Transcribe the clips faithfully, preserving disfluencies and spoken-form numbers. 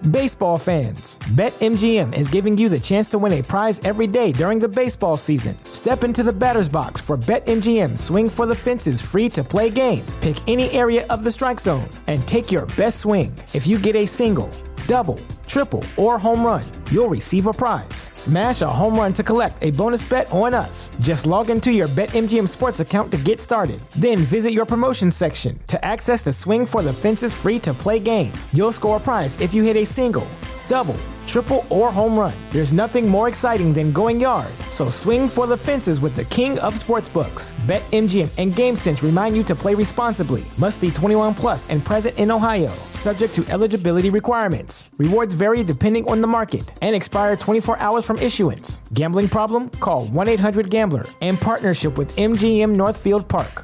Baseball fans, BetMGM is giving you the chance to win a prize every day during the baseball season. Step into the batter's box for BetMGM Swing for the Fences free-to-play game. Pick any area of the strike zone and take your best swing. If you get a single, double, triple, or home run, you'll receive a prize. Smash a home run to collect a bonus bet on us. Just log into your BetMGM Sports account to get started. Then visit your promotion section to access the Swing for the Fences free-to-play game. You'll score a prize if you hit a single, double, triple, or home run. There's nothing more exciting than going yard, so swing for the fences with the king of sportsbooks. BetMGM and GameSense remind you to play responsibly. Must be twenty-one plus and present in Ohio, subject to eligibility requirements. Rewards vary depending on the market and expire twenty-four hours from issuance. Gambling problem? Call one eight hundred gambler in partnership with M G M Northfield Park.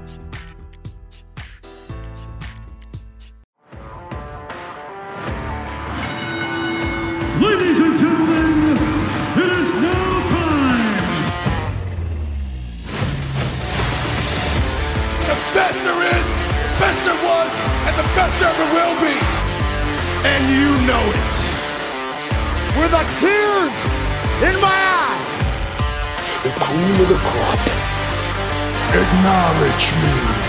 Ladies and gentlemen, it is now time! The best there is, the best there was, and the best there ever will be! And you know it! With a tear in my eye! The cream of the crop. Acknowledge me.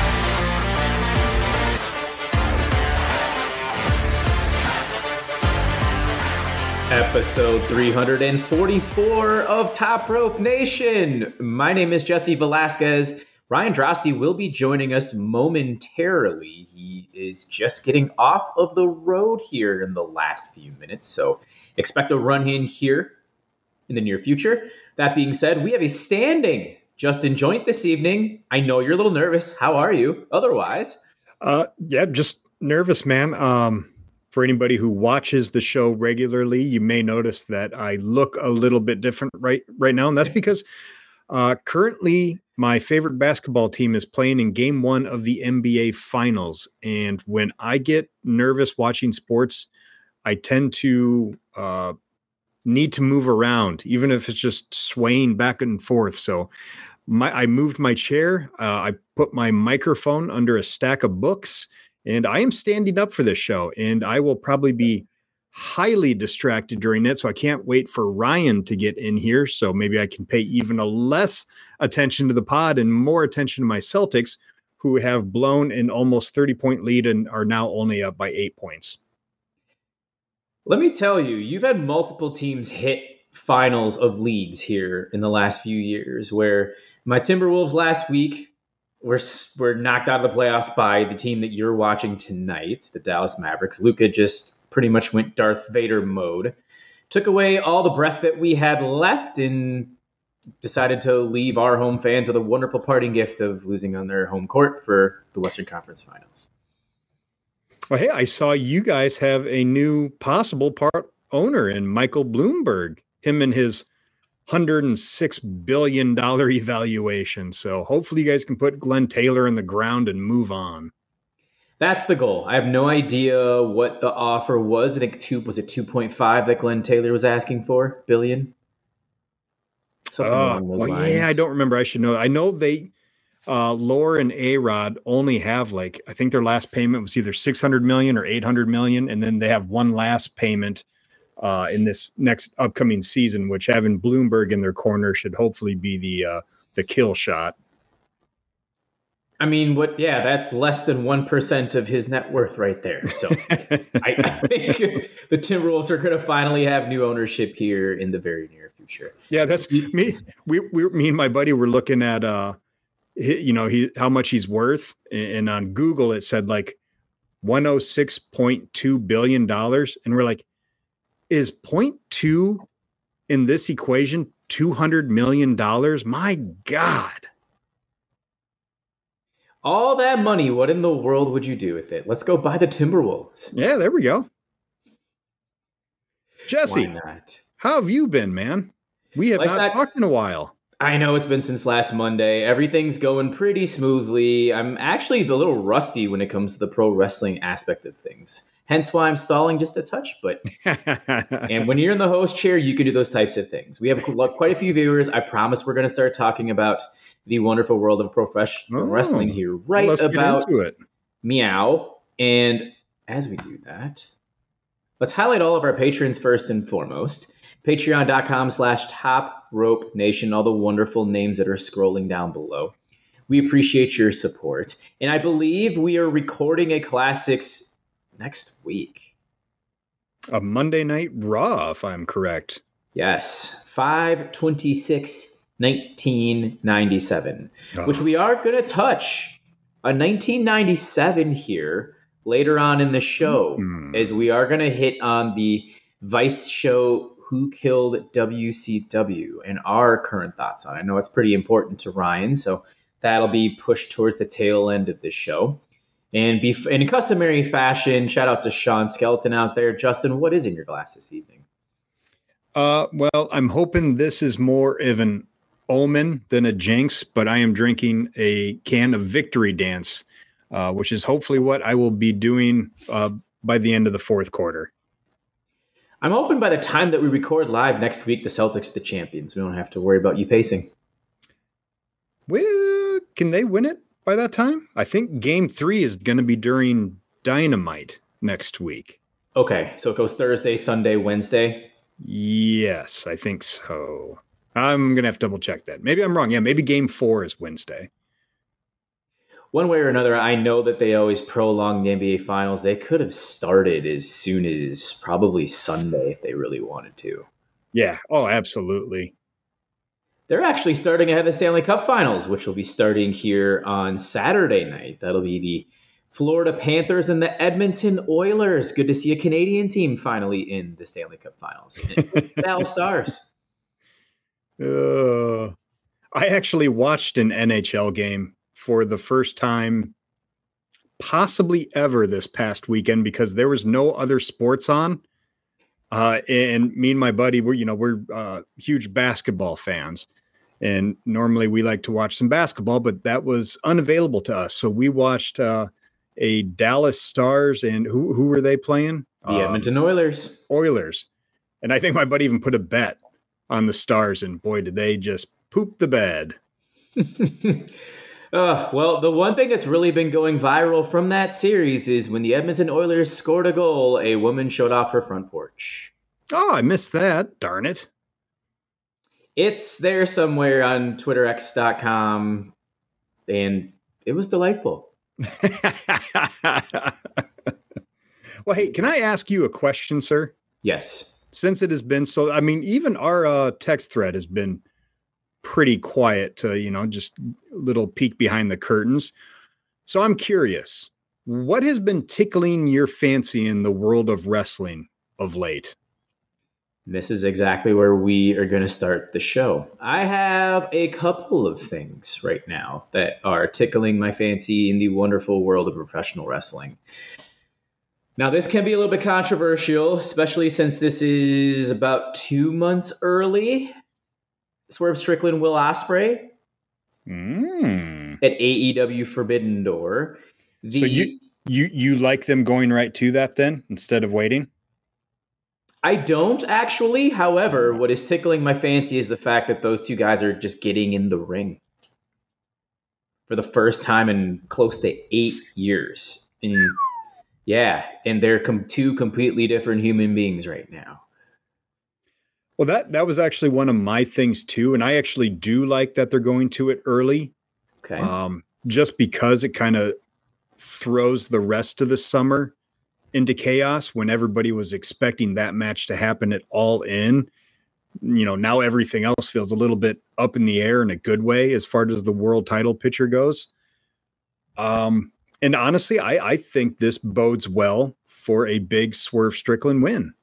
Episode three forty-four of Top Rope Nation. My name is Jesse Velasquez. Ryan Drosty will be joining us momentarily. He is just getting off of the road here in the last few minutes, so expect a run in here in the near future. That being said, we have a standing Justin Joint this evening. I know you're a little nervous. How are you otherwise? Uh, yeah, just nervous, man. Um, For anybody who watches the show regularly, you may notice that I look a little bit different right right now. And that's because uh, currently my favorite basketball team is playing in game one of the N B A Finals. And when I get nervous watching sports, I tend to uh, need to move around, even if it's just swaying back and forth. So my I moved my chair. Uh, I put my microphone under a stack of books. And I am standing up for this show, and I will probably be highly distracted during it. So I can't wait for Ryan to get in here. So maybe I can pay even a less attention to the pod and more attention to my Celtics, who have blown an almost thirty point lead and are now only up by eight points. Let me tell you, you've had multiple teams hit finals of leagues here in the last few years, where my Timberwolves last week We're, we're knocked out of the playoffs by the team that you're watching tonight, the Dallas Mavericks. Luka just pretty much went Darth Vader mode, took away all the breath that we had left, and decided to leave our home fans with a wonderful parting gift of losing on their home court for the Western Conference Finals. Well, hey, I saw you guys have a new possible part owner in Michael Bloomberg, him and his one hundred six billion dollars evaluation. So hopefully you guys can put Glenn Taylor in the ground and move on. That's the goal. I have no idea what the offer was. I think two was it two point five that Glenn Taylor was asking for billion. Something uh, along those well, lines. Yeah, I don't remember. I should know. I know they uh, Lore and A-Rod only have like, I think their last payment was either six hundred million or eight hundred million. And then they have one last payment Uh, in this next upcoming season, which having Bloomberg in their corner should hopefully be the uh, the kill shot. I mean, what? Yeah, that's less than one percent of his net worth right there. So I, I think the Timberwolves are going to finally have new ownership here in the very near future. Yeah, that's me. We, we, me and my buddy were looking at, uh, you know, he how much he's worth, and on Google it said like one hundred six point two billion dollars, and we're like, is point two in this equation two hundred million dollars? My God. All that money, what in the world would you do with it? Let's go buy the Timberwolves. Yeah, there we go. Jesse, Why not? how have you been, man? We have Life's not not- talked in a while. I know it's been since last Monday. Everything's going pretty smoothly. I'm actually a little rusty when it comes to the pro wrestling aspect of things. Hence why I'm stalling just a touch. But and when you're in the host chair, you can do those types of things. We have quite a few viewers. I promise we're going to start talking about the wonderful world of professional Oh, wrestling here right let's get about into it. meow. And as we do that, Let's highlight all of our patrons first and foremost. Patreon.com slash Top Rope Nation, all the wonderful names that are scrolling down below. We appreciate your support. And I believe we are recording a Classics next week. A Monday Night Raw, if I'm correct. Yes, five twenty-six nineteen ninety-seven, oh. which we are going to touch a nineteen ninety-seven here later on in the show, mm. as we are going to hit on the Vice show Who Killed W C W and our current thoughts on it. I know it's pretty important to Ryan, so that'll be pushed towards the tail end of this show. And be, in customary fashion, shout out to Sean Skelton out there. Justin, what is in your glass this evening? Uh, well, I'm hoping this is more of an omen than a jinx, but I am drinking a can of Victory Dance, uh, which is hopefully what I will be doing uh, by the end of the fourth quarter. I'm hoping by the time that we record live next week, the Celtics are the champions. We don't have to worry about you pacing. Well, can they win it by that time? I think game three is going to be during Dynamite next week. Okay, so it goes Thursday, Sunday, Wednesday? Yes, I think so. I'm going to have to double check that. Maybe I'm wrong. Yeah, maybe game four is Wednesday. One way or another, I know that they always prolong the N B A Finals. They could have started as soon as probably Sunday if they really wanted to. Yeah. Oh, absolutely. They're actually starting ahead of the Stanley Cup Finals, which will be starting here on Saturday night. That'll be the Florida Panthers and the Edmonton Oilers. Good to see a Canadian team finally in the Stanley Cup Finals. Dallas Stars. Uh, I actually watched an N H L game for the first time possibly ever this past weekend because there was no other sports on. Uh, and me and my buddy, we're, you know, we're uh, huge basketball fans. And normally we like to watch some basketball, but that was unavailable to us. So we watched uh, a Dallas Stars and who, who were they playing? The Edmonton um, Oilers. Oilers. And I think my buddy even put a bet on the Stars, and boy, did they just poop the bed. Uh, well, the one thing that's really been going viral from that series is when the Edmonton Oilers scored a goal, a woman showed off her front porch. Oh, I missed that. Darn it. It's there somewhere on Twitter X dot com, and it was delightful. Well, hey, can I ask you a question, sir? Yes. Since it has been so, I mean, even our uh, text thread has been pretty quiet to, you know, just a little peek behind the curtains. So I'm curious, what has been tickling your fancy in the world of wrestling of late? This is exactly where we are going to start the show. I have a couple of things right now that are tickling my fancy in the wonderful world of professional wrestling. Now, this can be a little bit controversial, especially since this is about two months early. Swerve Strickland, Will Ospreay mm. at A E W Forbidden Door. The, so you, you you like them going right to that then instead of waiting? I don't actually. However, what is tickling my fancy is the fact that those two guys are just getting in the ring for the first time in close to eight years. And yeah, and they're com- two completely different human beings right now. Well, that, that was actually one of my things too. And I actually do like that they're going to it early. Okay. Um, just because it kind of throws the rest of the summer into chaos when everybody was expecting that match to happen at All In. You know, now everything else feels a little bit up in the air in a good way as far as the world title picture goes. Um, and honestly, I, I think this bodes well for a big Swerve Strickland win.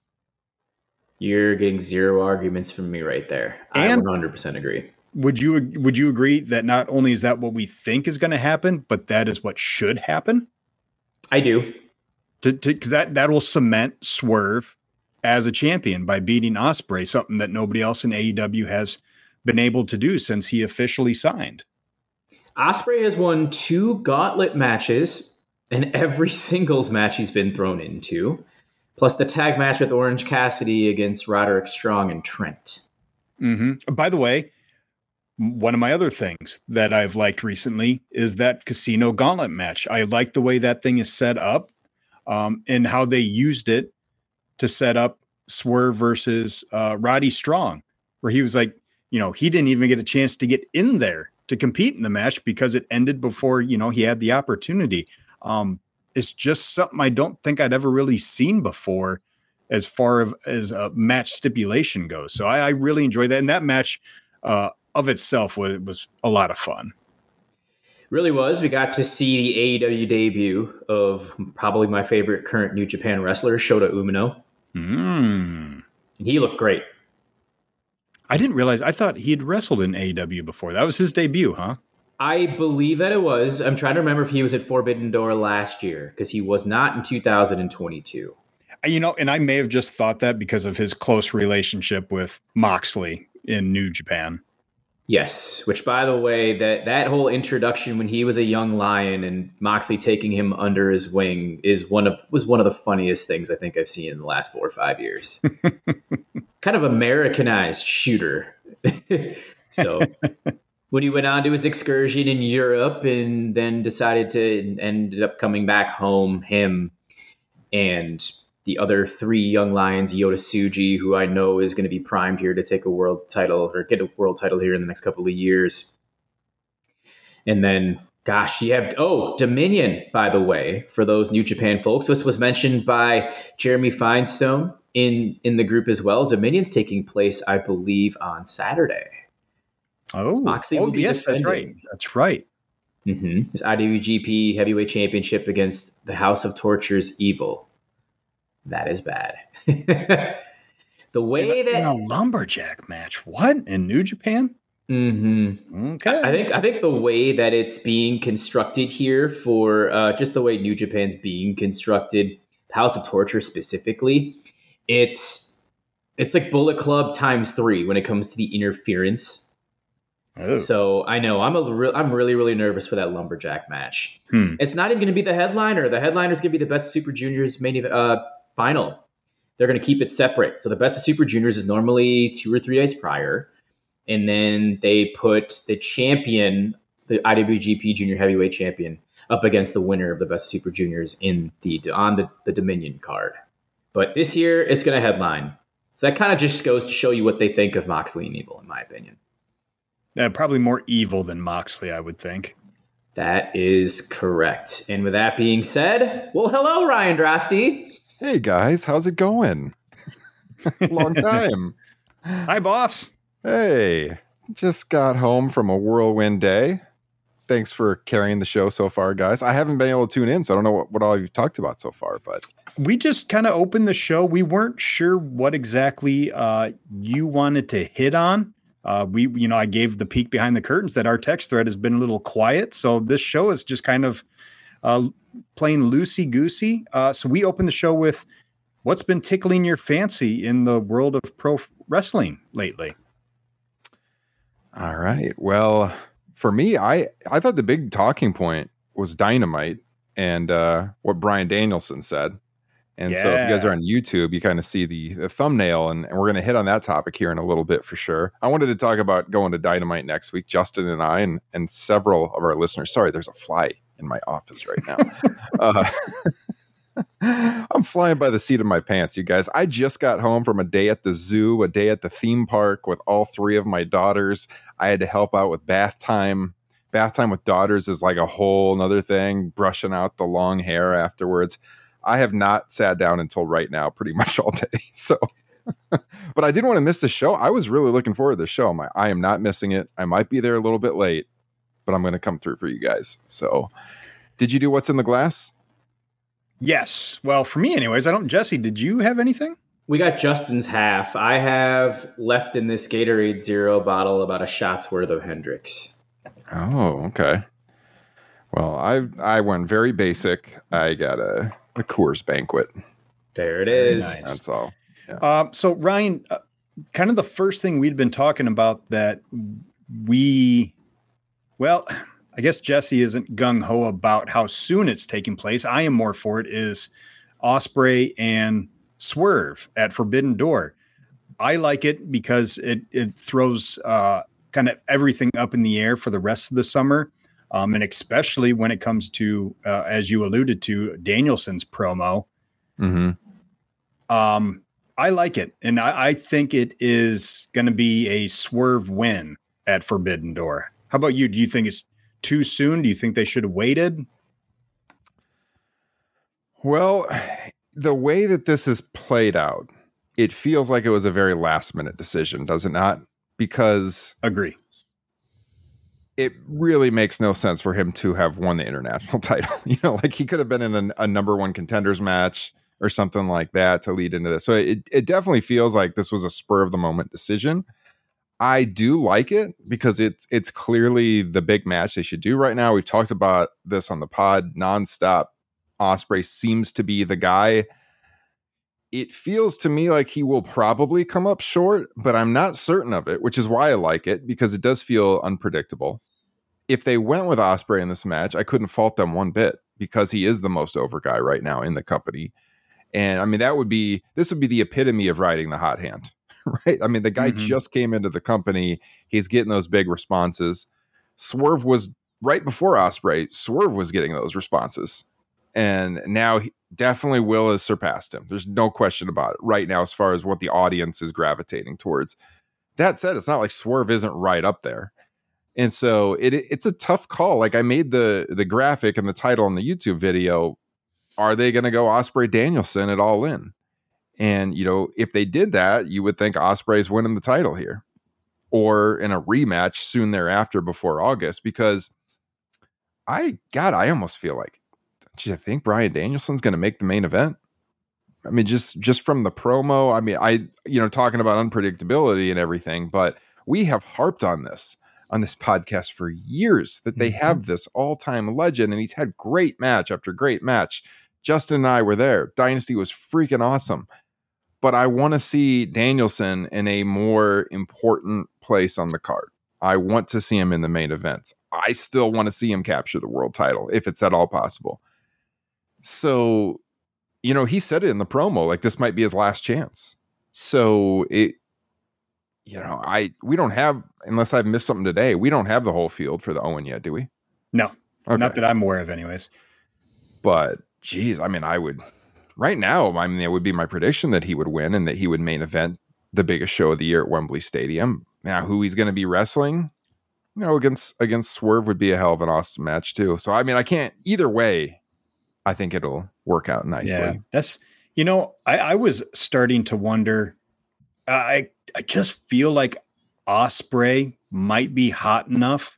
You're getting zero arguments from me right there. And I one hundred percent agree. Would you would you agree that not only is that what we think is going to happen, but that is what should happen? I do. To because that, that will cement Swerve as a champion by beating Ospreay, something that nobody else in A E W has been able to do since he officially signed. Ospreay has won two gauntlet matches in every singles match he's been thrown into. Plus the tag match with Orange Cassidy against Roderick Strong and Trent. Mm-hmm. By the way, one of my other things that I've liked recently is that Casino Gauntlet match. I like the way that thing is set up um, and how they used it to set up Swerve versus uh, Roddy Strong, where he was like, you know, he didn't even get a chance to get in there to compete in the match because it ended before, you know, he had the opportunity. Um, it's just something I don't think I'd ever really seen before as far as, as a match stipulation goes. So I, I really enjoyed that. And that match uh, of itself was, was a lot of fun. Really was. We got to see the A E W debut of probably my favorite current New Japan wrestler, Shota Umino. Mm. And he looked great. I didn't realize. I thought he'd wrestled in A E W before. That was his debut, huh? I believe that it was. I'm trying to remember if he was at Forbidden Door last year, because he was not in two thousand twenty-two. You know, and I may have just thought that because of his close relationship with Moxley in New Japan. Yes, which, by the way, that, that whole introduction when he was a young lion and Moxley taking him under his wing is one of was one of the funniest things I think I've seen in the last four or five years. Kind of Americanized shooter. So when he went on to his excursion in Europe and then decided to ended up coming back home, him and the other three young lions, Yota Tsuji, who I know is going to be primed here to take a world title or get a world title here in the next couple of years. And then, gosh, you have, oh, Dominion, by the way, for those New Japan folks. This was mentioned by Jeremy Finestone in, in the group as well. Dominion's taking place, I believe, on Saturday. Oh, Moxley oh will be yes, that's right. That's right. Mm-hmm. His I W G P Heavyweight Championship against the House of Torture's Evil. That is bad. The way in a, that in a lumberjack match, what in New Japan? Mm-hmm. Okay, I think I think the way that it's being constructed here, for uh, just the way New Japan's being constructed, House of Torture specifically, it's it's like Bullet Club times three when it comes to the interference. Oh. So I know I'm a re- I'm really really nervous for that lumberjack match. Hmm. It's not even going to be the headliner. The headliner is going to be the Best of Super Juniors main uh, final. They're going to keep it separate. So the Best of Super Juniors is normally two or three days prior, and then they put the champion, the I W G P Junior Heavyweight Champion, up against the winner of the Best of Super Juniors in the on the, the Dominion card. But this year it's going to headline. So that kind of just goes to show you what they think of Moxley and Evil, in my opinion. Yeah, probably more evil than Moxley, I would think. That is correct. And with that being said, well, hello, Ryan Drosty. Hey, guys. How's it going? Long time. Hi, boss. Hey, just got home from a whirlwind day. Thanks for carrying the show so far, guys. I haven't been able to tune in, so I don't know what, what all you've talked about so far, but we just kind of opened the show. We weren't sure what exactly uh, you wanted to hit on. Uh, we, you know, I gave the peek behind the curtains that our text thread has been a little quiet. So this show is just kind of uh, playing loosey goosey. Uh, so we opened the show with what's been tickling your fancy in the world of pro wrestling lately. All right. Well, for me, I, I thought the big talking point was Dynamite and uh, what Bryan Danielson said. And yeah. So if you guys are on YouTube, you kind of see the, the thumbnail, and, and we're going to hit on that topic here in a little bit for sure. I wanted to talk about going to Dynamite next week. Justin and I and, and several of our listeners. Sorry, there's a fly in my office right now. uh, I'm flying by the seat of my pants, you guys. I just got home from a day at the zoo, a day at the theme park with all three of my daughters. I had to help out with bath time. Bath time with daughters is like a whole nother thing, brushing out the long hair afterwards. I have not sat down until right now, pretty much all day. So, but I didn't want to miss the show. I was really looking forward to the show. My, I am not missing it. I might be there a little bit late, but I'm going to come through for you guys. So, did you do What's in the Glass? Yes. Well, for me, anyways. I don't. Jesse, did you have anything? We got Justin's half. I have left in this Gatorade Zero bottle about a shot's worth of Hendrix. Oh, okay. Well, I I went very basic. I got a. A Coors Banquet. There it is. Nice. That's all. Yeah. Uh, so Ryan, uh, kind of the first thing we'd been talking about that we, well, I guess Jesse isn't gung ho about how soon it's taking place. I am more for it is Ospreay and Swerve at Forbidden Door. I like it because it, it throws uh, kind of everything up in the air for the rest of the summer. Um, and especially when it comes to, uh, as you alluded to, Danielson's promo. Mm-hmm. Um, I like it. And I, I think it is going to be a Swerve win at Forbidden Door. How about you? Do you think it's too soon? Do you think they should have waited? Well, the way that this is played out, it feels like it was a very last minute decision, does it not? Because agree. It really makes no sense for him to have won the international title. You know, like he could have been in a, a number one contenders match or something like that to lead into this. So it, it definitely feels like this was a spur of the moment decision. I do like it because it's it's clearly the big match they should do right now. We've talked about this on the pod nonstop. Ospreay seems to be the guy. It feels to me like he will probably come up short, but I'm not certain of it, which is why I like it, because it does feel unpredictable. If they went with Ospreay in this match, I couldn't fault them one bit because he is the most over guy right now in the company. And I mean, that would be, this would be the epitome of riding the hot hand, right? I mean, the guy mm-hmm. just came into the company. He's getting those big responses. Swerve was right before Ospreay. Swerve was getting those responses. And now he, definitely Will has surpassed him. There's no question about it right now as far as what the audience is gravitating towards. That said, it's not like Swerve isn't right up there. And so it it's a tough call. Like I made the the graphic and the title on the YouTube video. Are they going to go Ospreay Danielson at All In? And, you know, if they did that, you would think Ospreay's winning the title here or in a rematch soon thereafter before August, because I, God, I almost feel like, don't you think Bryan Danielson's going to make the main event? I mean, just, just from the promo, I mean, I, you know, talking about unpredictability and everything, but we have harped on this on this podcast for years that they mm-hmm. have this all-time legend, and he's had great match after great match. Justin and I were there. Dynasty was freaking awesome. But I want to see Danielson in a more important place on the card. I want to see him in the main events. I still want to see him capture the world title if it's at all possible. So, you know, he said it in the promo, like this might be his last chance. So it, you know, I, we don't have, unless I've missed something today, we don't have the whole field for the Owen yet, do we? No, okay. Not that I'm aware of anyways. But geez, I mean, I would right now, I mean, it would be my prediction that he would win and that he would main event the biggest show of the year at Wembley Stadium. Now, who he's going to be wrestling, you know, against, against Swerve would be a hell of an awesome match too. So, I mean, I can't either way. I think it'll work out nicely. Yeah, that's, you know, I, I was starting to wonder, I, I just feel like Ospreay might be hot enough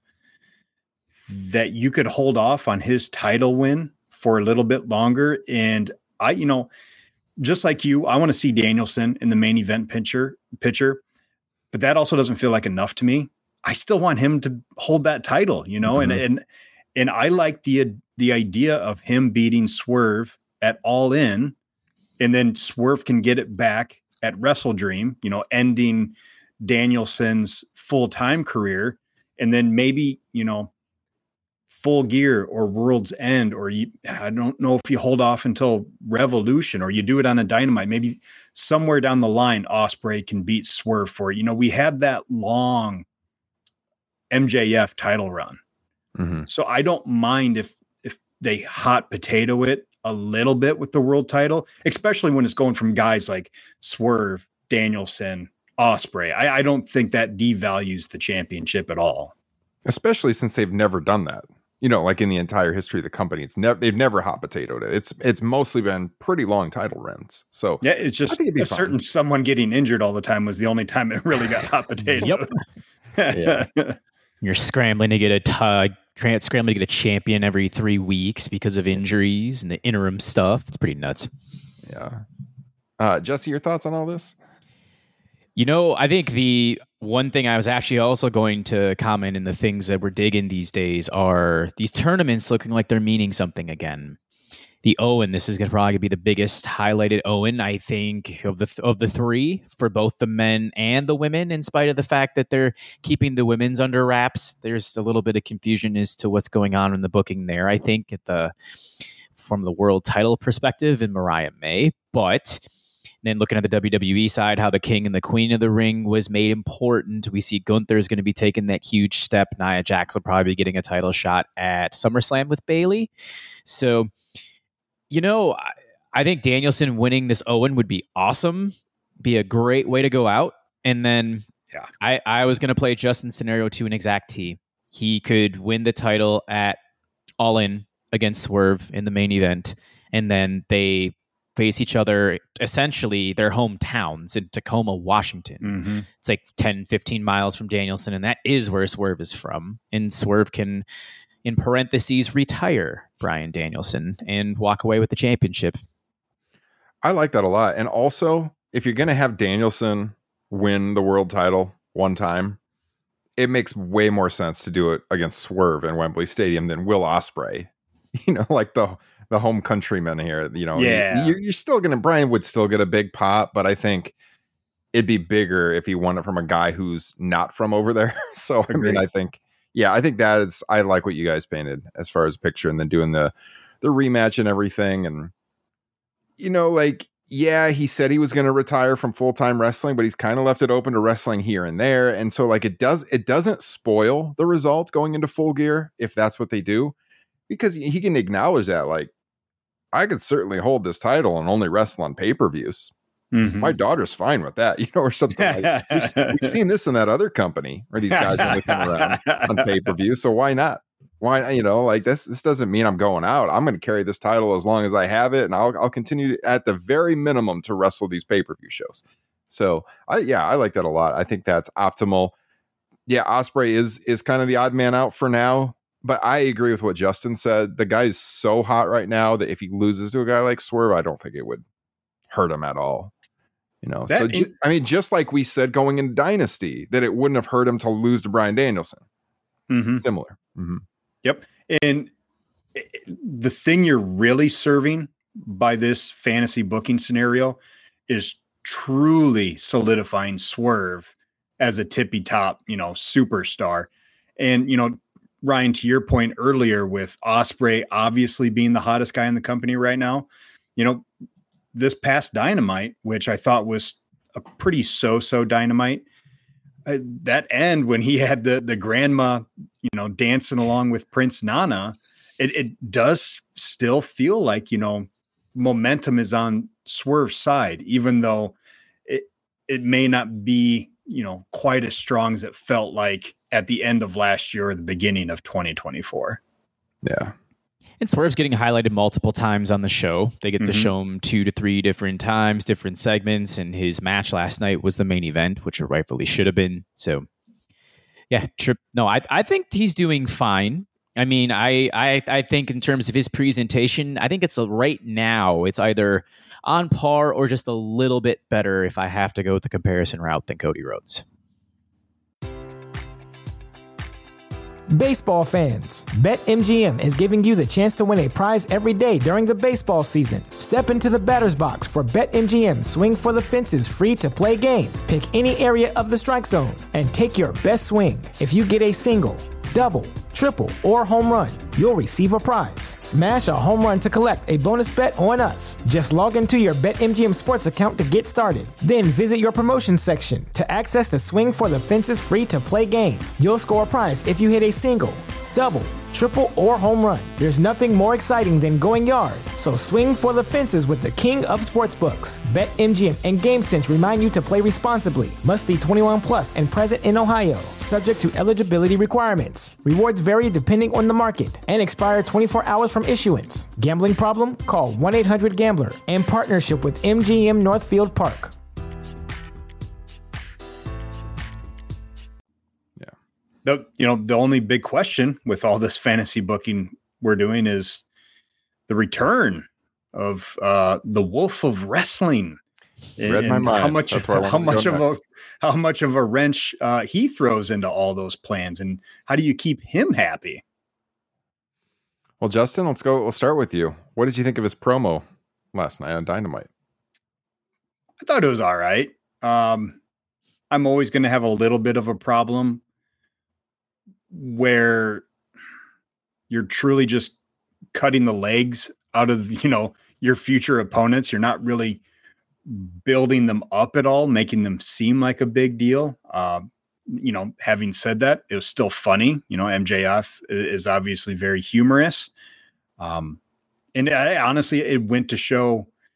that you could hold off on his title win for a little bit longer. And I, you know, just like you, I want to see Danielson in the main event picture, picture, but that also doesn't feel like enough to me. I still want him to hold that title, you know, mm-hmm. and, and, and I like the, the idea of him beating Swerve at All In, and then Swerve can get it back at Wrestle Dream, you know, ending Danielson's full-time career. And then maybe, you know, Full Gear or World's End, or you, I don't know if you hold off until Revolution or you do it on a Dynamite, maybe somewhere down the line, Ospreay can beat Swerve for it. You know, we had that long M J F title run. Mm-hmm. So I don't mind if, if they hot potato it a little bit with the world title, especially when it's going from guys like Swerve, Danielson, Ospreay. I, I don't think that devalues the championship at all. Especially since they've never done that. You know, like in the entire history of the company, it's never they've never hot potatoed it. It's it's mostly been pretty long title runs. So yeah, it's just a fun. certain someone getting injured all the time was the only time it really got hot potatoed. Yep. yeah. You're scrambling to get a t- scrambling to get a champion every three weeks because of injuries and the interim stuff. It's pretty nuts. Yeah. Uh, Jesse, your thoughts on all this? You know, I think the one thing I was actually also going to comment in the things that we're digging these days are these tournaments looking like they're meaning something again. The Owen, this is going to probably be the biggest highlighted Owen, I think, of the of the three for both the men and the women, in spite of the fact that they're keeping the women's under wraps. There's a little bit of confusion as to what's going on in the booking there, I think, at the from the world title perspective in Mariah May. But then looking at the W W E side, how the King and the Queen of the Ring was made important. We see Gunther is going to be taking that huge step. Nia Jax will probably be getting a title shot at SummerSlam with Bayley. So, you know, I, I think Danielson winning this Owen would be awesome, be a great way to go out. And then yeah, I, I was going to play Justin's scenario to an exact T. He could win the title at All In against Swerve in the main event, and then they face each other, essentially their hometowns in Tacoma, Washington. Mm-hmm. It's like ten, fifteen miles from Danielson, and that is where Swerve is from. And Swerve can, in parentheses, retire Bryan Danielson and walk away with the championship. I like that a lot. And also, if you're going to have Danielson win the world title one time, it makes way more sense to do it against Swerve in Wembley Stadium than Will Ospreay. You know, like the the home countryman here. You know, yeah, you're, you're still going to, Bryan would still get a big pop, but I think it'd be bigger if he won it from a guy who's not from over there. So, I Agreed. mean, I think, yeah, I think that is, I like what you guys painted as far as picture, and then doing the, the rematch and everything. And, you know, like, yeah, he said he was going to retire from full-time wrestling, but he's kind of left it open to wrestling here and there. And so, like, it does, it doesn't spoil the result going into Full Gear if that's what they do, because he can acknowledge that, like, I could certainly hold this title and only wrestle on pay-per-views. Mm-hmm. My daughter's fine with that, you know, or something like that. We've, we've seen this in that other company where these guys only come around on pay-per-view. So why not? Why, you know, like this, this doesn't mean I'm going out. I'm going to carry this title as long as I have it. And I'll, I'll continue to, at the very minimum, to wrestle these pay-per-view shows. So I, yeah, I like that a lot. I think that's optimal. Yeah. Ospreay is, is kind of the odd man out for now, but I agree with what Justin said. The guy's so hot right now that if he loses to a guy like Swerve, I don't think it would hurt him at all. You know, That so in- ju- I mean, just like we said going into Dynasty, that it wouldn't have hurt him to lose to Bryan Danielson. Mm-hmm. Similar. Mm-hmm. Yep. And the thing you're really serving by this fantasy booking scenario is truly solidifying Swerve as a tippy top, you know, superstar. And, you know, Ryan, to your point earlier with Ospreay obviously being the hottest guy in the company right now, you know, this past Dynamite, which I thought was a pretty so-so Dynamite, uh, that end when he had the the grandma, you know, dancing along with Prince Nana, it, it does still feel like, you know, momentum is on Swerve's side, even though it it may not be, you know, quite as strong as it felt like at the end of last year or the beginning of twenty twenty-four. Yeah. And Swerve's getting highlighted multiple times on the show. They get Mhm. to show him two to three different times, different segments, and his match last night was the main event, which it rightfully should have been. So, yeah, trip. No, I I think he's doing fine. I mean, I I I think in terms of his presentation, I think it's a, right now it's either on par or just a little bit better if I have to go with the comparison route than Cody Rhodes. Baseball fans, BetMGM is giving you the chance to win a prize every day during the baseball season. Step into the batter's box for BetMGM Swing for the Fences free-to-play game. Pick any area of the strike zone and take your best swing. If you get a single, double, triple, or home run, you'll receive a prize. Smash a home run to collect a bonus bet on us. Just log into your BetMGM Sports account to get started. Then visit your promotion section to access the Swing for the Fences free-to-play game. You'll score a prize if you hit a single, double, triple, or home run. There's nothing more exciting than going yard, so swing for the fences with the king of sportsbooks. BetMGM and GameSense remind you to play responsibly. Must be twenty-one plus and present in Ohio. Subject to eligibility requirements. Rewards vary depending on the market and expire twenty-four hours from issuance. Gambling problem? Call one eight hundred gambler. In partnership with M G M Northfield Park. The, you know, the only big question with all this fantasy booking we're doing is the return of uh, the Wolf of Wrestling. Read my mind. How much, That's where I how wanted to much go of a, next. how much of a wrench uh, he throws into all those plans, and how do you keep him happy? Well, Justin, let's go. We'll start with you. What did you think of his promo last night on Dynamite? I thought it was all right. Um, I'm always going to have a little bit of a problem where you're truly just cutting the legs out of, you know, your future opponents. You're not really building them up at all, making them seem like a big deal. Uh, you know, having said that, it was still funny. You know, M J F is obviously very humorous. Um, and I, honestly, it went to show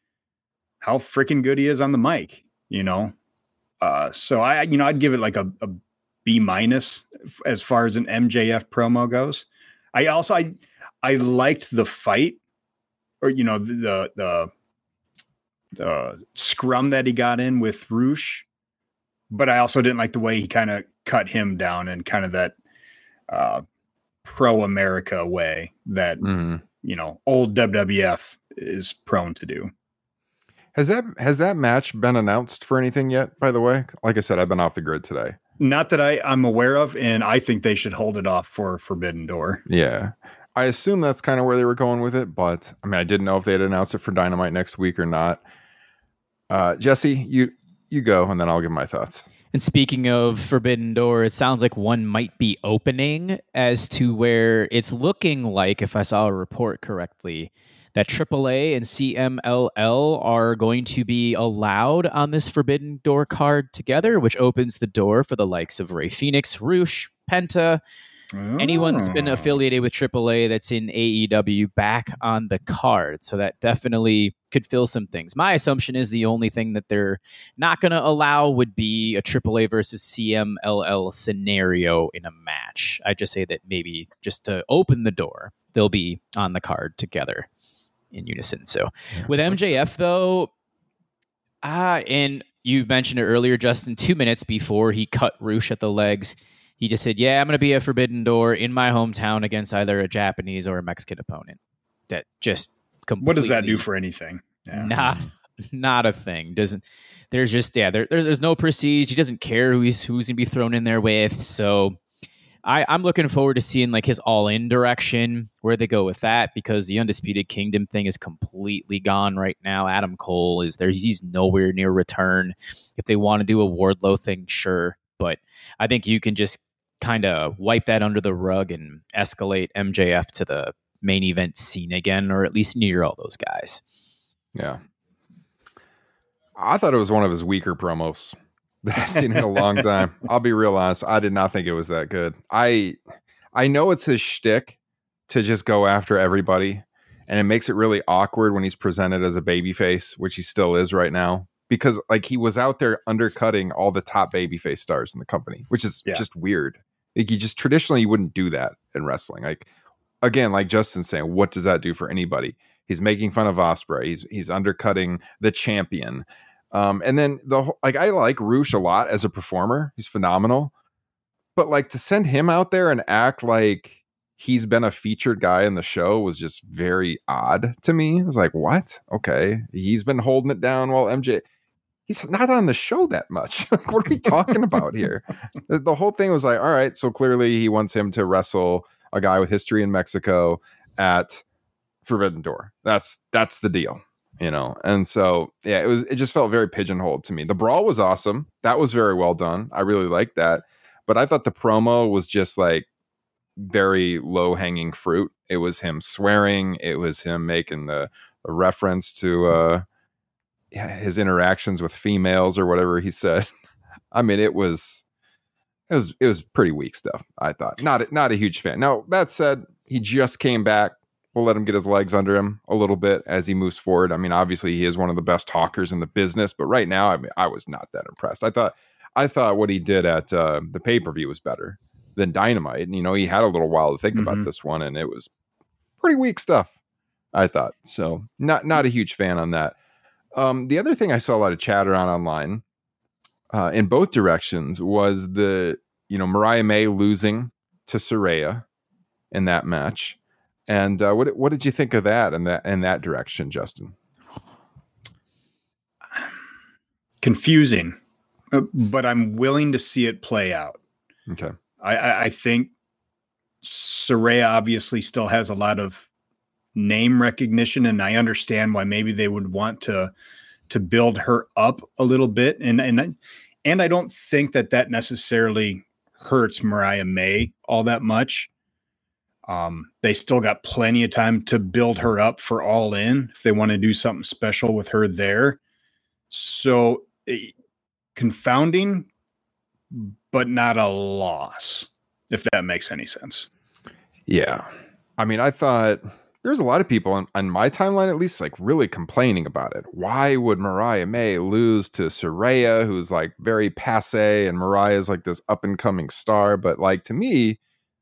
how freaking good he is on the mic, you know? Uh, so I, you know, I'd give it like a, a B minus as far as an M J F promo goes. I also, I, I liked the fight, or, you know, the, the, the scrum that he got in with Roosh, but I also didn't like the way he kind of cut him down in kind of that uh, pro-America way that, mm. you know, old W W F is prone to do. Has that, has that match been announced for anything yet, by the way? Like I said, I've been off the grid today. Not that I, I'm aware of, and I think they should hold it off for Forbidden Door. Yeah. I assume that's kind of where they were going with it, but I mean, I didn't know if they'd announce it for Dynamite next week or not. Uh, Jesse, you, you go, and then I'll give my thoughts. And speaking of Forbidden Door, it sounds like one might be opening as to where it's looking like, if I saw a report correctly, that triple A and C M L L are going to be allowed on this Forbidden Door card together, which opens the door for the likes of Rey Fenix, Roosh, Penta, oh. anyone that's been affiliated with triple A that's in A E W back on the card. So that definitely could fill some things. My assumption is the only thing that they're not going to allow would be a triple A versus C M L L scenario in a match. I just say that maybe just to open the door, they'll be on the card together in unison. So with M J F though, ah, and you mentioned it earlier, Justin, two minutes before he cut Roosh at the legs, he just said, yeah, I'm going to be a Forbidden Door in my hometown against either a Japanese or a Mexican opponent. That just completely... What does that do for anything? Yeah. Not, not a thing. Doesn't, there's just, yeah, there, there's, there's no prestige. He doesn't care who he's, who's going to be thrown in there with. So I, I'm looking forward to seeing like his all-in direction, where they go with that, because the Undisputed Kingdom thing is completely gone right now. Adam Cole is there. He's nowhere near return. If they want to do a Wardlow thing, sure. But I think you can just kind of wipe that under the rug and escalate M J F to the main event scene again, or at least near all those guys. Yeah. I thought it was one of his weaker promos that I've seen in a long time. I'll be real honest. I did not think it was that good. I I know it's his shtick to just go after everybody, and it makes it really awkward when he's presented as a babyface, which he still is right now, because like he was out there undercutting all the top babyface stars in the company, which is yeah. just weird. Like you just traditionally you wouldn't do that in wrestling. Like again, like Justin's saying, what does that do for anybody? He's making fun of Ospreay. He's he's undercutting the champion. Um, and then the whole, like I like Roosh a lot as a performer. He's phenomenal. But like to send him out there and act like he's been a featured guy in the show was just very odd to me. I was like, what? Okay. He's been holding it down while M J, he's not on the show that much. Like, what are we talking about here? The, the whole thing was like, all right, so clearly he wants him to wrestle a guy with history in Mexico at Forbidden Door. That's that's the deal, you know. And so yeah, it was it just felt very pigeonholed to me. The brawl was awesome. That was very well done. I really liked that. But I thought the promo was just like very low hanging fruit. It was him swearing. It was him making the, the reference to uh, yeah, his interactions with females or whatever he said. I mean, it was it was it was pretty weak stuff. I thought not not a huge fan. Now that said, he just came back. We'll let him get his legs under him a little bit as he moves forward. I mean, obviously he is one of the best talkers in the business, but right now, I mean, I was not that impressed. I thought. I thought what he did at uh, the pay-per-view was better than Dynamite. And, you know, he had a little while to think mm-hmm. about this one, and it was pretty weak stuff, I thought. So not not a huge fan on that. Um, the other thing I saw a lot of chatter on online uh, in both directions was the, you know, Mariah May losing to Saraya in that match. And uh, what what did you think of that in that in that direction, Justin? Confusing. But I'm willing to see it play out. Okay. I, I, I think Saraya obviously still has a lot of name recognition, and I understand why maybe they would want to to build her up a little bit. And and and I don't think that that necessarily hurts Mariah May all that much. Um, they still got plenty of time to build her up for All In if they want to do something special with her there. So. It, Confounding, but not a loss, if that makes any sense. Yeah. I mean, I thought there's a lot of people on, on my timeline, at least, like really complaining about it. Why would Mariah May lose to Saraya, who's like very passe, and Mariah's like this up and coming star? But like, to me,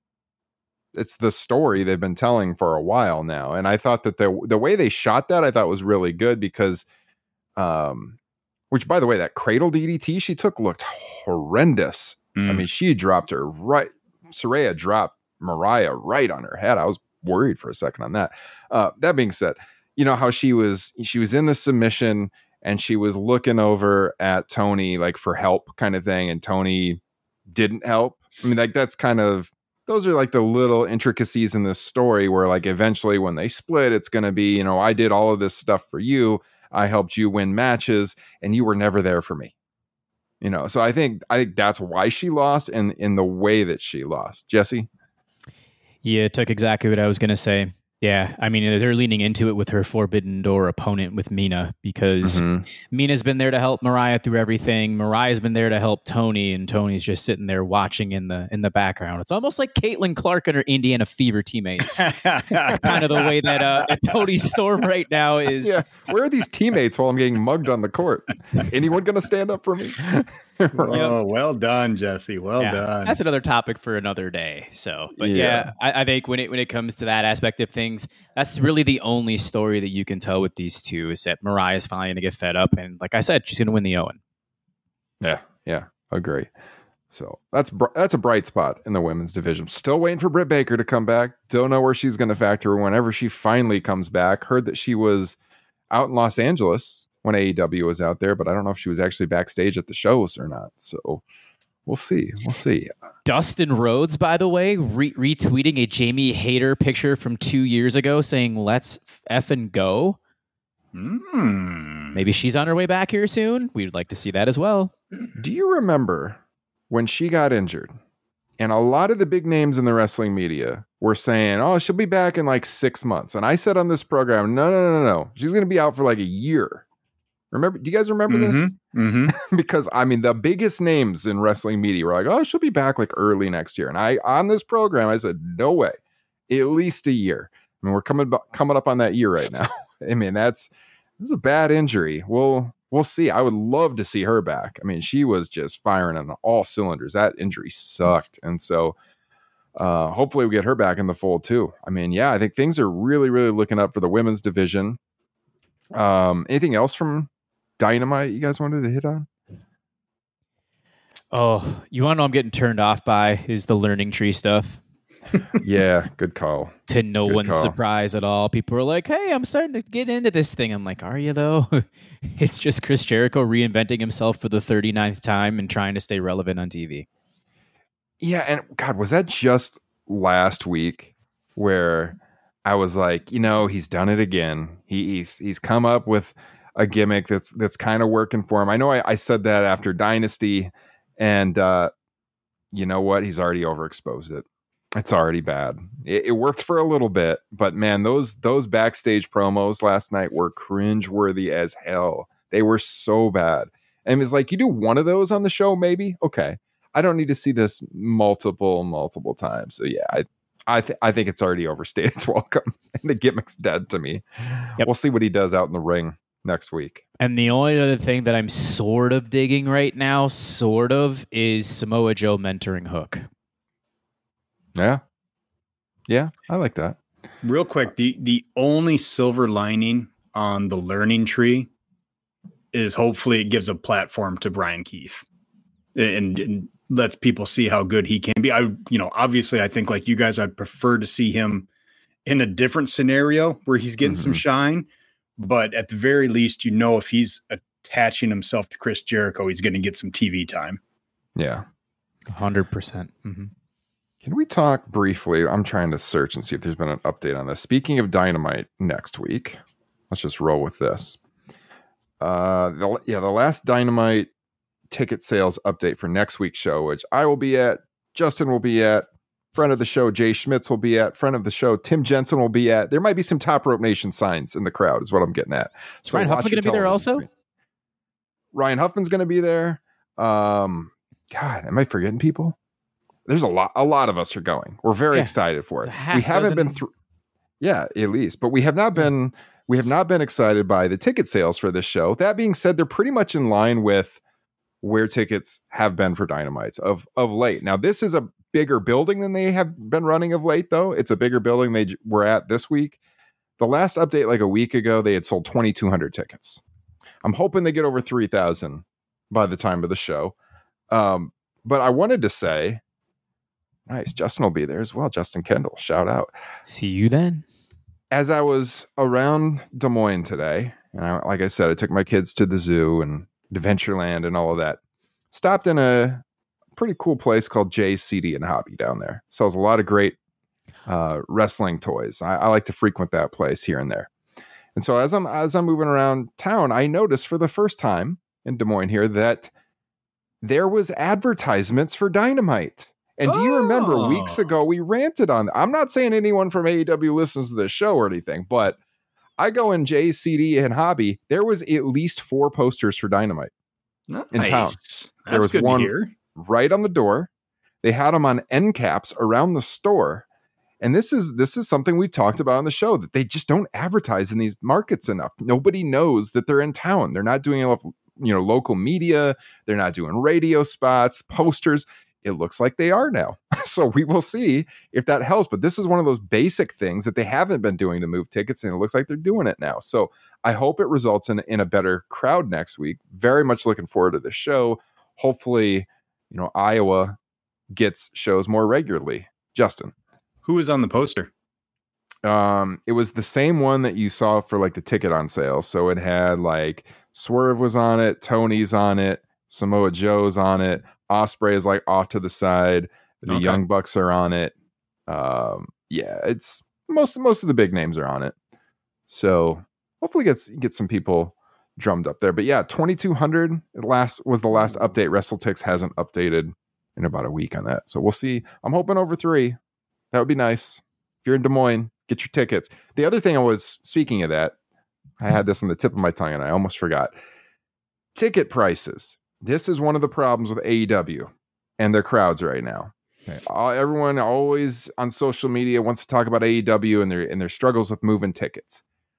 it's the story they've been telling for a while now. And I thought that the the way they shot that, I thought was really good because, um, which by the way, that cradle D D T she took looked horrendous. Mm. I mean, she dropped her right. Saraya dropped Mariah right on her head. I was worried for a second on that. Uh, that being said, you know how she was, she was in the submission and she was looking over at Tony, like for help kind of thing. And Tony didn't help. I mean, like that's kind of, those are like the little intricacies in this story where like eventually when they split, it's going to be, you know, I did all of this stuff for you. I helped you win matches and you were never there for me. You know, so I think, I think that's why she lost and in the way that she lost. Jesse? Yeah, it took exactly what I was going to say. Yeah, I mean, they're leaning into it with her Forbidden Door opponent with Mina because mm-hmm. Mina's been there to help Mariah through everything. Mariah's been there to help Tony, and Tony's just sitting there watching in the in the background. It's almost like Caitlin Clark and her Indiana Fever teammates. It's kind of the way that uh, Tony Storm right now is. Yeah, where are these teammates while I'm getting mugged on the court? Is anyone going to stand up for me? Oh, well done, Jesse. Well yeah, done. That's another topic for another day. So, but yeah, yeah I, I think when it when it comes to that aspect of things, that's really the only story that you can tell with these two is that Mariah's finally going to get fed up, and like I said, she's going to win the Owen. Yeah, yeah, agree. So that's br- that's a bright spot in the women's division. Still waiting for Britt Baker to come back. Don't know where she's going to factor whenever she finally comes back. Heard that she was out in Los Angeles when A E W was out there, but I don't know if she was actually backstage at the shows or not. So we'll see. We'll see. Dustin Rhodes, by the way, re- retweeting a Jamie Hayter picture from two years ago saying, let's effing go. Mm. Maybe she's on her way back here soon. We'd like to see that as well. Do you remember when she got injured? And a lot of the big names in the wrestling media were saying, oh, she'll be back in like six months. And I said on this program, no, no, no, no. She's going to be out for like a year. Remember, do you guys remember mm-hmm, this? Mm-hmm. Because I mean, the biggest names in wrestling media were like, "Oh, she'll be back like early next year." And I, on this program, I said, "No way, at least a year." I mean, we're coming coming up on that year right now. I mean, that's this is a bad injury. We'll we'll see. I would love to see her back. I mean, she was just firing on all cylinders. That injury sucked, and so uh, hopefully we get her back in the fold too. I mean, yeah, I think things are really, really looking up for the women's division. Um, anything else from Dynamite you guys wanted to hit on? Oh, you want to know I'm getting turned off by is the learning tree stuff. Yeah, good call. To no good one's call. surprise at all. People are like, hey, I'm starting to get into this thing. I'm like, are you though? It's just Chris Jericho reinventing himself for the thirty-ninth time and trying to stay relevant on T V. Yeah, and God, was that just last week where I was like, you know, he's done it again. He, he's he's come up with a gimmick that's that's kind of working for him. I know I, I said that after Dynasty, and uh, you know what? He's already overexposed it. It's already bad. It, it worked for a little bit, but man, those those backstage promos last night were cringeworthy as hell. They were so bad. And it's like, you do one of those on the show, maybe? Okay. I don't need to see this multiple, multiple times. So yeah, I I, th- I think it's already overstayed its welcome. And the gimmick's dead to me. Yep. We'll see what he does out in the ring next week. And the only other thing that I'm sort of digging right now, sort of, is Samoa Joe mentoring Hook. Yeah. Yeah, I like that. Real quick, the, the only silver lining on the learning tree is hopefully it gives a platform to Brian Keith and, and lets people see how good he can be. I, you know, obviously I think like you guys, I'd prefer to see him in a different scenario where he's getting mm-hmm. some shine. But at the very least, you know, if he's attaching himself to Chris Jericho, he's going to get some T V time. Yeah. one hundred percent. Mm-hmm. Can we talk briefly? I'm trying to search and see if there's been an update on this. Speaking of Dynamite next week, let's just roll with this. Uh, the, yeah, the last Dynamite ticket sales update for next week's show, which I will be at, Justin will be at, friend of the show, Jay Schmitz will be at, friend of the show, Tim Jensen will be at. There might be some Top Rope Nation signs in the crowd is what I'm getting at. Is so Ryan Huffman going to be there also? Screen. Ryan Huffman's going to be there. Um, God, am I forgetting people? There's a lot. A lot of us are going. We're very yeah. excited for it. We haven't been through. Yeah, at least. But we have not been we have not been excited by the ticket sales for this show. That being said, they're pretty much in line with where tickets have been for Dynamites of of late. Now, this is a bigger building than they have been running of late, though. It's a bigger building they j- were at this week. The last update, like a week ago, they had sold twenty-two hundred tickets. I'm hoping they get over three thousand by the time of the show. Um, but I wanted to say, nice, Justin will be there as well. Justin Kendall, shout out. See you then. As I was around Des Moines today, and I, like I said, I took my kids to the zoo and Adventureland and all of that. Stopped in a pretty cool place called J C D and Hobby down there. Sells a lot of great uh, wrestling toys. I, I like to frequent that place here and there. And so as I'm as I'm moving around town, I noticed for the first time in Des Moines here that there was advertisements for Dynamite. And do you remember Oh. weeks ago we ranted on? I'm not saying anyone from A E W listens to this show or anything, but I go in J C D and Hobby. There was at least four posters for Dynamite Nice. in town. That's There was good one- to hear. right on the door. They had them on end caps around the store. And this is this is something we've talked about on the show, that they just don't advertise in these markets enough. Nobody knows that they're in town. They're not doing enough, you know, local media. They're not doing radio spots, posters. It looks like they are now. So we will see if that helps. But this is one of those basic things that they haven't been doing to move tickets, and it looks like they're doing it now. So I hope it results in, in a better crowd next week. Very much looking forward to the show. Hopefully, you know, Iowa gets shows more regularly. Justin. Who was on the poster? Um, it was the same one that you saw for like the ticket on sale. So it had like Swerve was on it, Tony's on it, Samoa Joe's on it, Osprey is like off to the side, the Okay. Young Bucks are on it. Um, yeah, it's most most of the big names are on it. So hopefully gets get some people drummed up there. But yeah, twenty-two hundred last was the last update. WrestleTix hasn't updated in about a week on that. So we'll see. I'm hoping over three. That would be nice. If you're in Des Moines, get your tickets. The other thing I was, speaking of that, I had this on the tip of my tongue and I almost forgot. Ticket prices. This is one of the problems with A E W and their crowds right now. Okay. Uh, everyone always on social media wants to talk about A E W and their and their struggles with moving tickets.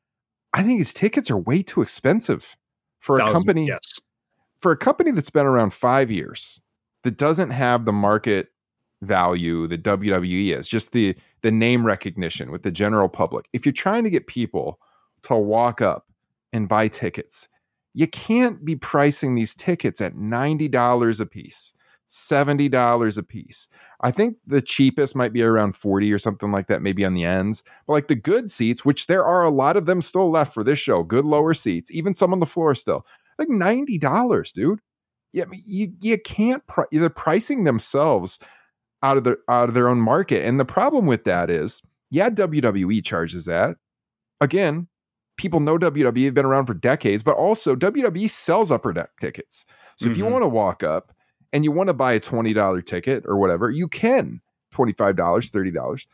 I think these tickets are way too expensive for a Thousand- company Yes. for a company that's been around five years, that doesn't have the market value that W W E is, just the the name recognition with the general public. If you're trying to get people to walk up and buy tickets, you can't be pricing these tickets at ninety dollars a piece, seventy dollars a piece. I think the cheapest might be around forty or something like that, maybe on the ends. But like the good seats, which there are a lot of them still left for this show, good lower seats, even some on the floor still, like ninety dollars, dude. Yeah, I mean, you you can't. Pri- they're pricing themselves out of their out of their own market, and the problem with that is, yeah, W W E charges that. Again, people know W W E, have been around for decades, but also W W E sells upper deck tickets. So if you Mhm. want to walk up and you want to buy a twenty dollars ticket or whatever, you can. twenty-five dollars, thirty dollars.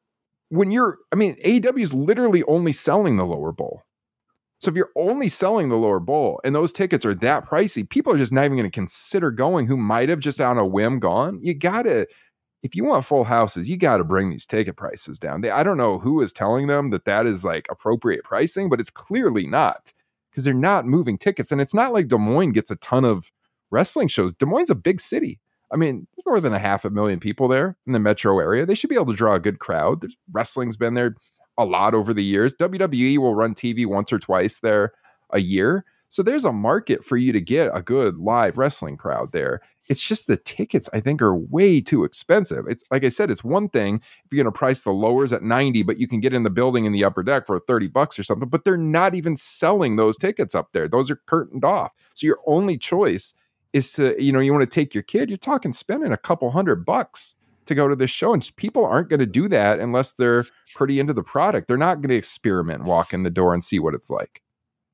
When you're, I mean, A E W is literally only selling the lower bowl. So if you're only selling the lower bowl and those tickets are that pricey, people are just not even going to consider going, who might have just on a whim gone. You got to, if you want full houses, you got to bring these ticket prices down. They, I don't know who is telling them that that is like appropriate pricing, but it's clearly not, because they're not moving tickets. And it's not like Des Moines gets a ton of wrestling shows. Des Moines is a big city. I mean, there's more than a half a million people there in the metro area. They should be able to draw a good crowd. There's, wrestling's been there a lot over the years. W W E will run T V once or twice there a year. So there's a market for you to get a good live wrestling crowd there. It's just the tickets, I think, are way too expensive. It's like I said, it's one thing if you're going to price the lowers at ninety, but you can get in the building in the upper deck for thirty bucks or something, but they're not even selling those tickets up there. Those are curtained off. So your only choice is to, you know, you want to take your kid, you're talking spending a couple hundred bucks to go to this show. And people aren't going to do that unless they're pretty into the product. They're not going to experiment, walk in the door and see what it's like.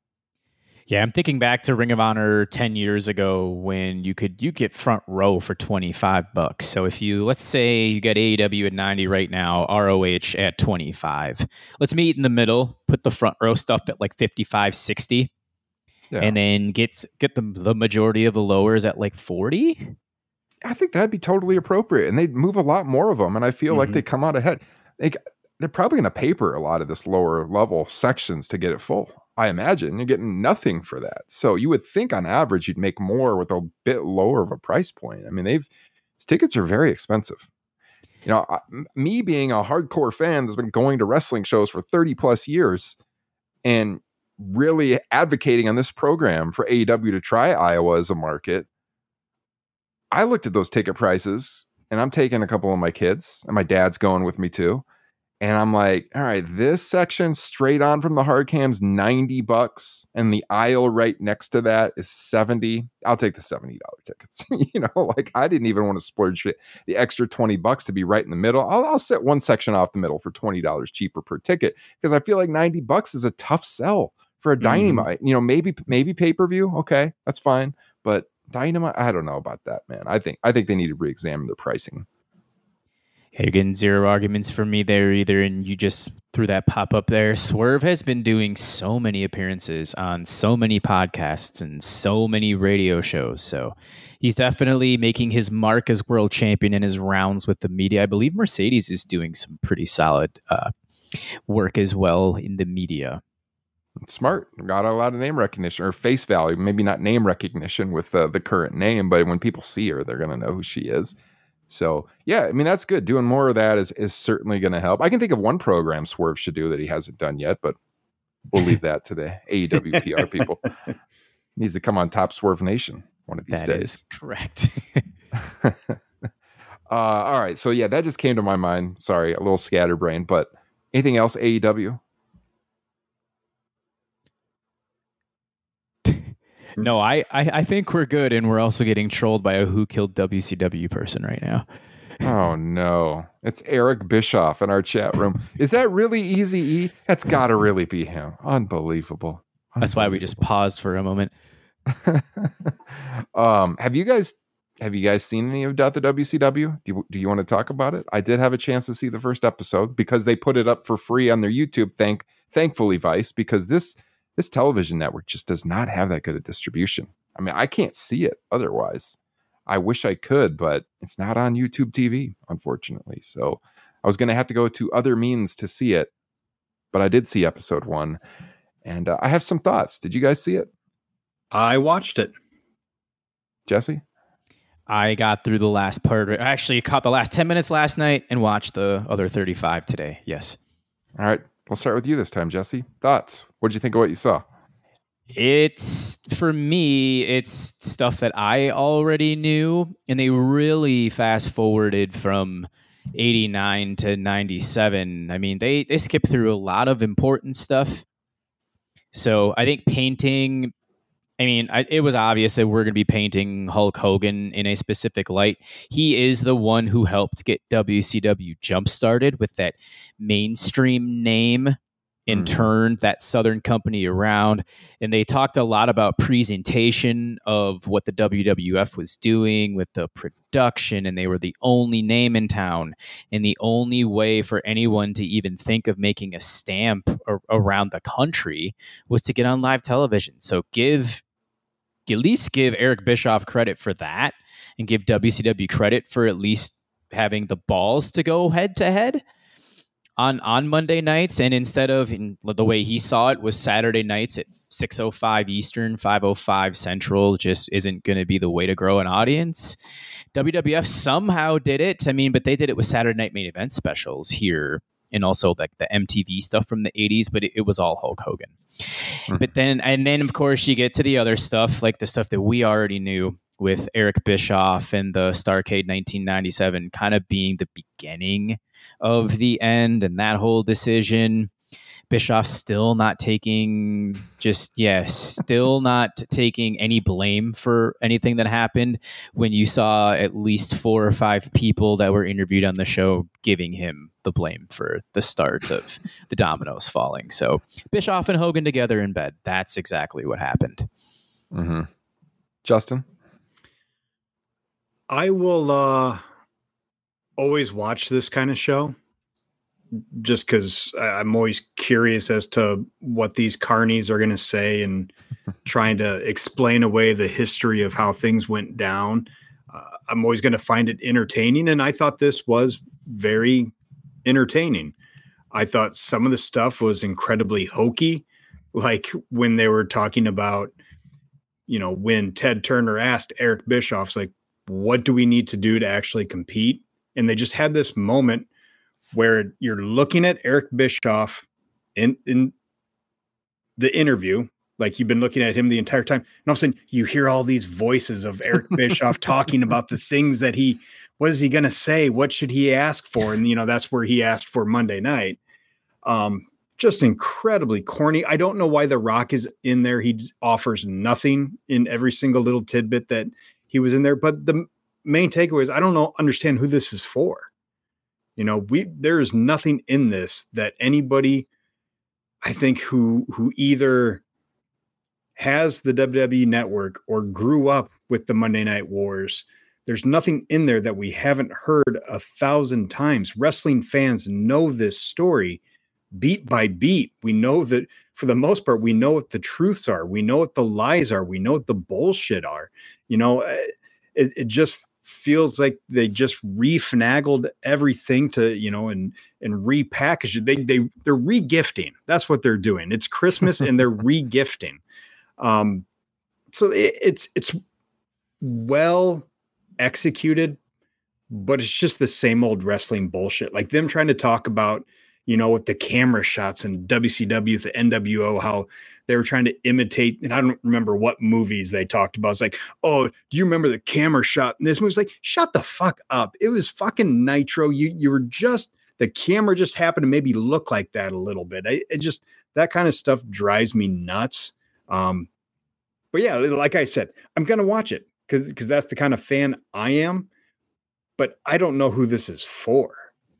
Yeah, I'm thinking back to Ring of Honor ten years ago when you could you get front row for twenty-five bucks. So if you, let's say you got A E W at ninety right now, R O H at twenty-five. Let's meet in the middle, put the front row stuff at like fifty-five, sixty, Yeah. and then get get the the majority of the lowers at like forty. I think that'd be totally appropriate. And they'd move a lot more of them. And I feel like Mhm. they come out ahead. Like, they're probably going to paper a lot of this lower level sections to get it full. I imagine you're getting nothing for that. So you would think on average you'd make more with a bit lower of a price point. I mean, they've tickets are very expensive. You know, I, me being a hardcore fan that's been going to wrestling shows for thirty plus years and really advocating on this program for A E W to try Iowa as a market, I looked at those ticket prices, and I'm taking a couple of my kids, and my dad's going with me too. And I'm like, all right, this section straight on from the hard cam's ninety bucks, and the aisle right next to that is seventy. I'll take the seventy dollars tickets. You know, like I didn't even want to splurge the extra twenty bucks to be right in the middle. I'll, I'll set one section off the middle for twenty dollars cheaper per ticket, because I feel like ninety bucks is a tough sell for a Dynamite. Mm-hmm. You know, maybe maybe pay-per-view. Okay, that's fine. But Dynamite, I don't know about that, man. I think I think they need to re-examine their pricing. Yeah, you're getting zero arguments from me there either, and you just threw that pop up there. Swerve has been doing so many appearances on so many podcasts and so many radio shows, so he's definitely making his mark as world champion in his rounds with the media. I believe Mercedes is doing some pretty solid uh, work as well in the media. Smart. Got a lot of name recognition or face value, maybe not name recognition with uh, the current name, but when people see her, they're going to know who she is. So, yeah, I mean, that's good. Doing more of that is, is certainly going to help. I can think of one program Swerve should do that he hasn't done yet, but we'll leave that to the A E W P R people. Needs to come on Top Swerve Nation one of these that days. Is correct. uh, all right. So, yeah, that just came to my mind. Sorry, a little scatterbrain, but anything else A E W? No, I, I, I think we're good, and we're also getting trolled by a Who Killed W C W person right now. Oh, no. It's Eric Bischoff in our chat room. Is that really Easy E? That's got to really be him. Unbelievable. That's why we just paused for a moment. um, have you guys have you guys seen any of Death of W C W? Do you, do you want to talk about it? I did have a chance to see the first episode because they put it up for free on their YouTube. Thank, thankfully, Vice, because this this television network just does not have that good a distribution. I mean, I can't see it otherwise. I wish I could, but it's not on YouTube T V, unfortunately. So I was going to have to go to other means to see it, but I did see episode one, and uh, I have some thoughts. Did you guys see it? I watched it. Jesse? I got through the last part. I actually caught the last ten minutes last night and watched the other thirty-five today. Yes. All right. We'll start with you this time, Jesse. Thoughts? What did you think of what you saw? It's, for me, it's stuff that I already knew, and they really fast forwarded from eighty-nine to ninety-seven. I mean, they, they skipped through a lot of important stuff. So I think painting, I mean, I, it was obvious that we're going to be painting Hulk Hogan in a specific light. He is the one who helped get W C W jump-started with that mainstream name and mm. turned that Southern company around. And they talked a lot about presentation of what the W W F was doing with the production, and they were the only name in town and the only way for anyone to even think of making a stamp ar- around the country was to get on live television. So give at least give Eric Bischoff credit for that, and give W C W credit for at least having the balls to go head to head on on Monday nights. And instead of, in the way he saw it, was Saturday nights at six oh five Eastern, five oh five Central, just isn't going to be the way to grow an audience. W W F somehow did it. I mean, but they did it with Saturday night main event specials here, and also like the M T V stuff from the eighties, but it, it was all Hulk Hogan. Mm-hmm. But then, and then of course you get to the other stuff, like the stuff that we already knew with Eric Bischoff and the Starrcade nineteen ninety-seven kind of being the beginning of the end, and that whole decision. Bischoff still not taking just, yes, still not taking any blame for anything that happened, when you saw at least four or five people that were interviewed on the show giving him the blame for the start of the dominoes falling. So Bischoff and Hogan together in bed. That's exactly what happened. Mm-hmm. Justin? I will uh, always watch this kind of show, just because I'm always curious as to what these carnies are going to say, and trying to explain away the history of how things went down. Uh, I'm always going to find it entertaining, and I thought this was very entertaining. I thought some of the stuff was incredibly hokey, like when they were talking about, you know, when Ted Turner asked Eric Bischoff, like, what do we need to do to actually compete? And they just had this moment where you're looking at Eric Bischoff in, in the interview, like you've been looking at him the entire time. And all of a sudden you hear all these voices of Eric Bischoff talking about the things that he, what is he going to say? What should he ask for? And, you know, that's where he asked for Monday night. Um, just incredibly corny. I don't know why The Rock is in there. He offers nothing in every single little tidbit that he was in there. But the main takeaway is I don't know, understand who this is for. You know, we, there is nothing in this that anybody, I think, who, who either has the W W E network or grew up with the Monday Night Wars, there's nothing in there that we haven't heard a thousand times. Wrestling fans know this story beat by beat. We know that for the most part, we know what the truths are. We know what the lies are. We know what the bullshit are. You know, it, it just feels like they just refinagled everything to, you know, and, and repackage it. They, they, they're regifting. That's what they're doing. It's Christmas and they're regifting. Um, so it, it's, it's well executed, but it's just the same old wrestling bullshit. Like them trying to talk about, you know, with the camera shots and W C W, the N W O, how they were trying to imitate, and I don't remember what movies they talked about. It's like, oh, do you remember the camera shot? And this movie's like, shut the fuck up. It was fucking Nitro. You, you were just, the camera just happened to maybe look like that a little bit. I, it just, that kind of stuff drives me nuts. Um, but yeah, like I said, I'm going to watch it because, because that's the kind of fan I am, but I don't know who this is for.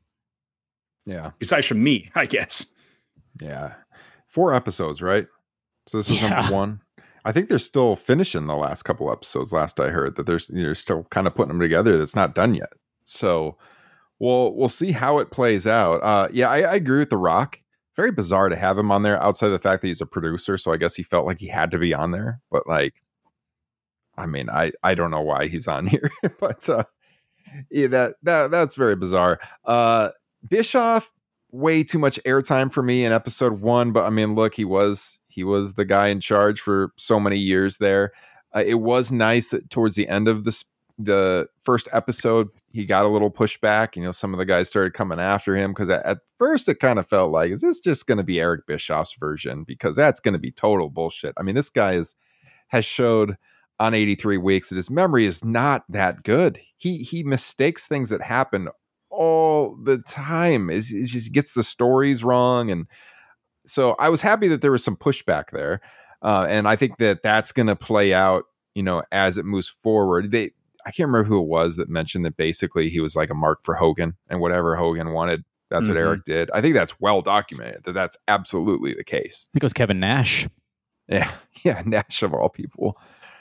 Yeah. Besides from me, I guess. Yeah. Four episodes, right? So this is yeah. number one. I think they're still finishing the last couple episodes. Last I heard that there's, they're still kind of putting them together. That's not done yet. So we'll, we'll see how it plays out. Uh, yeah, I, I agree with The Rock. Very bizarre to have him on there outside of the fact that he's a producer. So I guess he felt like he had to be on there, but like, I mean, I, I don't know why he's on here, but uh, yeah, that, that, that's very bizarre. Uh, Bischoff, way too much airtime for me in episode one, but I mean, look, he was he was the guy in charge for so many years there. Uh, it was nice that towards the end of this the first episode, he got a little pushback. You know, some of the guys started coming after him because at, at first it kind of felt like, is this just going to be Eric Bischoff's version? Because that's going to be total bullshit. I mean, this guy is has showed on eighty-three weeks that his memory is not that good. He he mistakes things that happen all the time. Is it just gets the stories wrong. And so I was happy that there was some pushback there. Uh, and I think that that's going to play out, you know, as it moves forward. They, I can't remember who it was that mentioned that basically he was like a mark for Hogan, and whatever Hogan wanted, that's mm-hmm. what Eric did. I think that's well documented that that's absolutely the case. I think it was Kevin Nash. Yeah. Yeah. Nash of all people.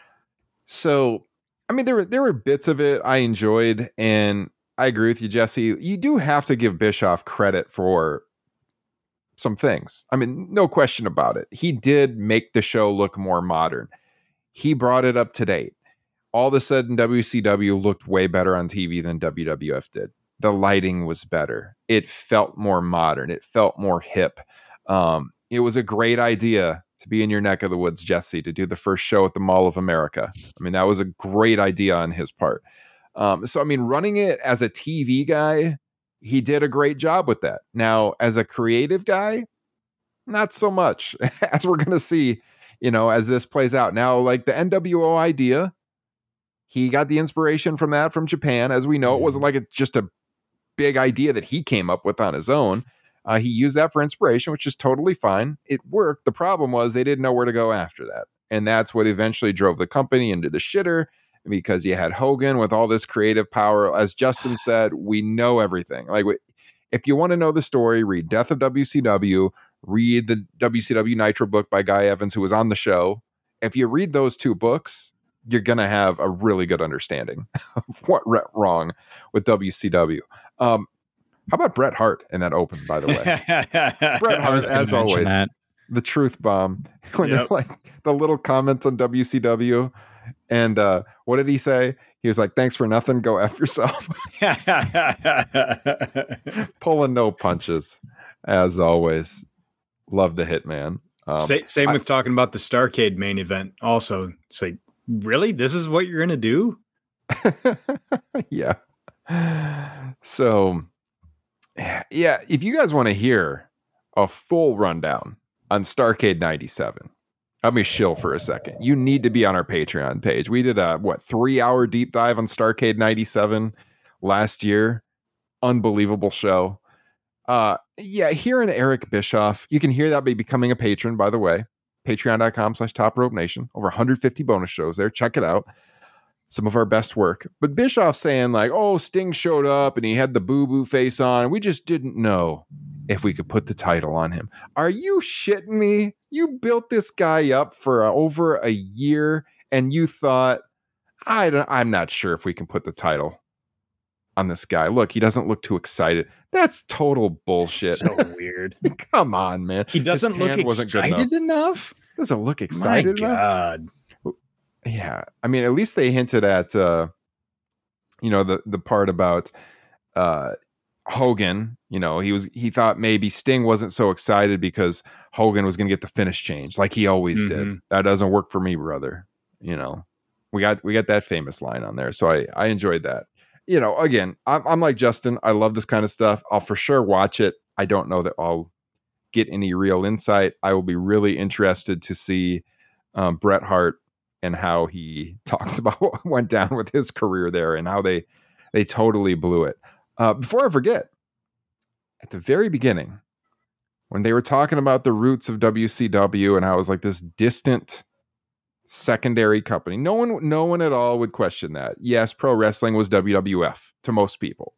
So, I mean, there were, there were bits of it I enjoyed, and I agree with you, Jesse. You do have to give Bischoff credit for some things. I mean, no question about it. He did make the show look more modern. He brought it up to date. All of a sudden, W C W looked way better on T V than W W F did. The lighting was better. It felt more modern. It felt more hip. Um, it was a great idea to be in your neck of the woods, Jesse, to do the first show at the Mall of America. I mean, that was a great idea on his part. Um, so, I mean, running it as a T V guy, he did a great job with that. Now, as a creative guy, not so much, as we're going to see, you know, as this plays out. Now, like the N W O idea, he got the inspiration from that from Japan. As we know, it wasn't like it's just a big idea that he came up with on his own. Uh, he used that for inspiration, which is totally fine. It worked. The problem was they didn't know where to go after that. And that's what eventually drove the company into the shitter, because you had Hogan with all this creative power. As Justin said, we know everything. Like, if you want to know the story, read Death of W C W, read the W C W Nitro book by Guy Evans, who was on the show. If you read those two books, you're going to have a really good understanding of what went wrong with W C W. Um, how about Bret Hart in that open, by the way? Bret Hart, as always, that. The truth bomb. When yep. Like the little comments on W C W. And uh, what did he say? He was like, thanks for nothing. Go F yourself. Pulling no punches. as always. Love the Hitman. Um, Sa- same I, with talking about the Starrcade main event. Also, it's like, really? This is what you're going to do? yeah. So, yeah, if you guys want to hear a full rundown on Starrcade ninety-seven, let me shill for a second. You need to be on our Patreon page. We did a, what, three-hour deep dive on Starrcade ninety-seven last year. Unbelievable show. Uh, yeah, hearing Eric Bischoff, you can hear that by becoming a patron, by the way. Patreon.com slash Top Rope Nation. Over one hundred fifty bonus shows there. Check it out. Some of our best work. But Bischoff saying like, oh, Sting showed up and he had the boo-boo face on. We just didn't know if we could put the title on him. Are you shitting me? You built this guy up for uh, over a year and you thought, I don't, I'm not sure if we can put the title on this guy. Look, he doesn't look too excited. That's total bullshit. So weird. Come on, man. He doesn't look excited enough. Doesn't look excited My God. enough. Yeah. I mean, at least they hinted at, uh, you know, the, the part about uh, Hogan, you know, he was, he thought maybe Sting wasn't so excited because Hogan was going to get the finish change like he always mm-hmm. did. That doesn't work for me, brother. You know, we got, we got that famous line on there. So I, I enjoyed that. You know, again, I'm, I'm like Justin. I love this kind of stuff. I'll for sure watch it. I don't know that I'll get any real insight. I will be really interested to see um, Bret Hart and how he talks about what went down with his career there and how they they totally blew it. Uh, before I forget, at the very beginning, when they were talking about the roots of W C W and how it was like this distant secondary company, no one, no one at all would question that. Yes, pro wrestling was W W F to most people,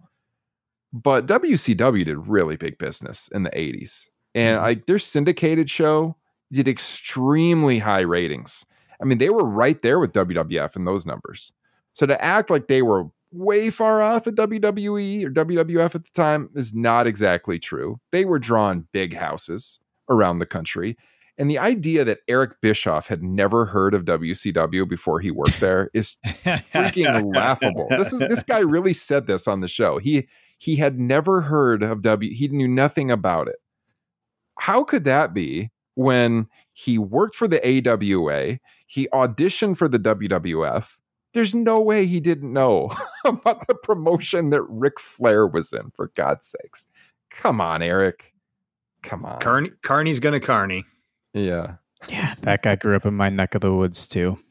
but W C W did really big business in the eighties, and mm-hmm. like their syndicated show did extremely high ratings. I mean, they were right there with W W F in those numbers. So to act like they were way far off at W W E or W W F at the time is not exactly true. They were drawing big houses around the country. And the idea that Eric Bischoff had never heard of W C W before he worked there is freaking laughable. This is this guy really said this on the show. He he had never heard of W. He knew nothing about it. How could that be when he worked for the A W A? He auditioned for the W W F. There's no way he didn't know about the promotion that Ric Flair was in, for God's sakes. Come on, Eric. Come on. Carney, Carney's gonna Carney. Yeah. Yeah, that guy grew up in my neck of the woods too.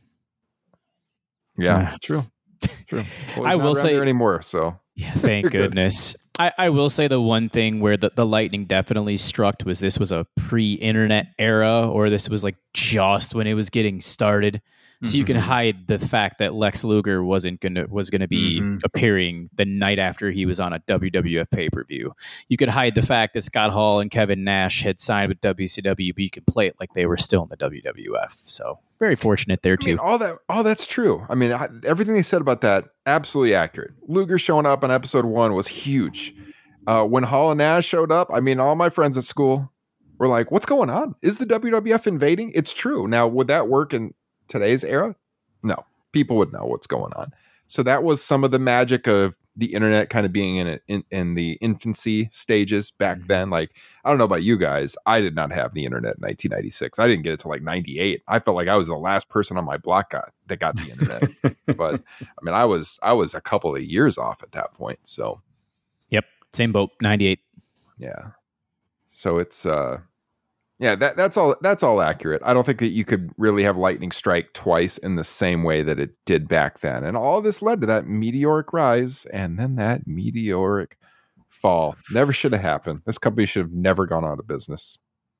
Yeah, uh, true. True. Well, I will say anymore, so. Yeah, thank goodness. I, I will say the one thing where the, the lightning definitely struck was this was a pre-internet era, or this was like just when it was getting started. So mm-hmm. you can hide the fact that Lex Luger wasn't gonna was gonna be mm-hmm. appearing the night after he was on a W W F pay-per-view. You could hide the fact that Scott Hall and Kevin Nash had signed with W C W, but you can play it like they were still in the W W F. So very fortunate there too. I mean, all that, all that's true. I mean, I, everything they said about that, absolutely accurate. Luger showing up on episode one was huge. Uh, when Hall and Nash showed up, I mean, all my friends at school were like, "What's going on? Is the W W F invading?" It's true. Now, would that work in today's era? No, people would know what's going on. So that was some of the magic of the internet kind of being in it in, in the infancy stages back mm-hmm. then. Like, I don't know about you guys. I did not have the internet in nineteen ninety-six. I didn't get it till like ninety-eight. I felt like I was the last person on my block got, that got the internet. But I mean, I was, I was a couple of years off at that point. So yep. Same boat, ninety-eight. Yeah. So it's, uh, Yeah, that, that's all. That's all accurate. I don't think that you could really have lightning strike twice in the same way that it did back then. And all this led to that meteoric rise and then that meteoric fall. Never should have happened. This company should have never gone out of business.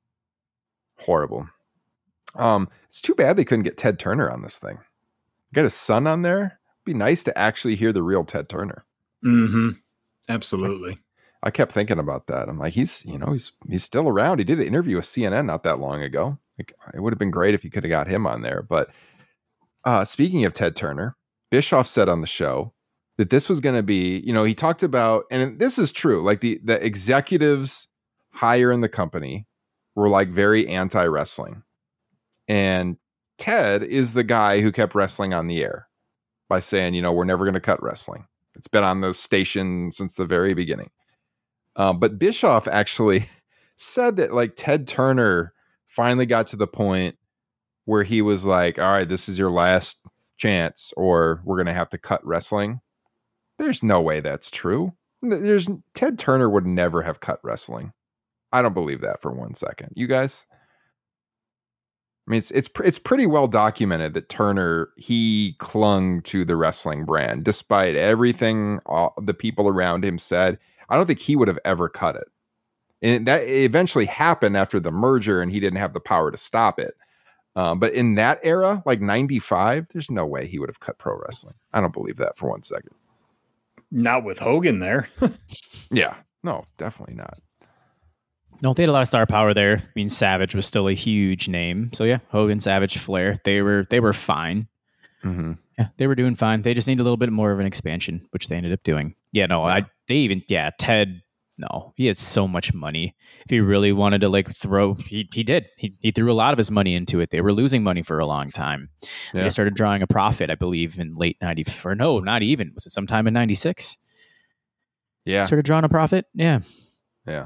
Horrible. Um, it's too bad they couldn't get Ted Turner on this thing. Get his son on there. It'd be nice to actually hear the real Ted Turner. Mm-hmm. Absolutely. I, I kept thinking about that. I'm like, he's, you know, he's he's still around. He did an interview with C N N not that long ago. Like, it would have been great if you could have got him on there. But uh, speaking of Ted Turner, Bischoff said on the show that this was going to be, you know, he talked about, and this is true, like the the executives higher in the company were like very anti-wrestling. And Ted is the guy who kept wrestling on the air by saying, you know, we're never going to cut wrestling. It's been on the station since the very beginning. Um, but Bischoff actually said that like Ted Turner finally got to the point where he was like, all right, this is your last chance or we're going to have to cut wrestling. There's no way that's true. There's Ted Turner would never have cut wrestling. I don't believe that for one second. You guys? I mean, it's it's it's pretty well documented that Turner, he clung to the wrestling brand despite everything all the people around him said. I don't think he would have ever cut it. And that eventually happened after the merger and he didn't have the power to stop it. Um, but in that era, like ninety-five, there's no way he would have cut pro wrestling. I don't believe that for one second. Not with Hogan there. Yeah, no, definitely not. No, they had a lot of star power there. I mean, Savage was still a huge name. So yeah, Hogan, Savage, Flair, they were they were fine. Mm-hmm. Yeah, they were doing fine. They just needed a little bit more of an expansion, which they ended up doing. Yeah, no, yeah. I they even yeah, Ted, no, he had so much money. If he really wanted to like throw, he he did. He he threw a lot of his money into it. They were losing money for a long time. Yeah. They started drawing a profit, I believe, in late ninety or no, not even. Was it sometime in ninety-six? Yeah. Started drawing a profit. Yeah. Yeah.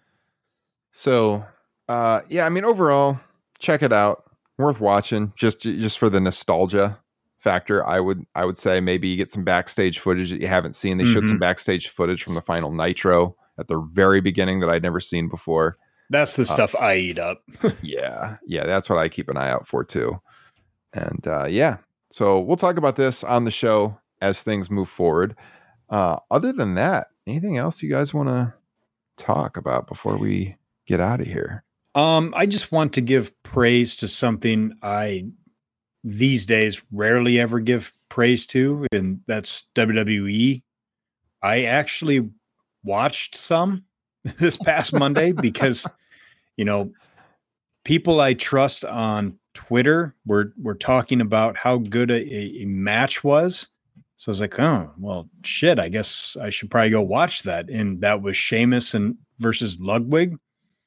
So, uh, yeah, I mean, overall, check it out. Worth watching, just just for the nostalgia factor. I would I would say maybe you get some backstage footage that you haven't seen. They mm-hmm. showed some backstage footage from the final Nitro at the very beginning that I'd never seen before. That's the stuff uh, I eat up. yeah, yeah, that's what I keep an eye out for too. And uh, yeah, so we'll talk about this on the show as things move forward. Uh, other than that, anything else you guys want to talk about before we get out of here? Um, I just want to give praise to something I these days rarely ever give praise to, and that's W W E. I actually watched some this past Monday because, you know, people I trust on Twitter were were talking about how good a, a match was. So I was like, oh, well, shit, I guess I should probably go watch that. And that was Sheamus and versus Ludwig.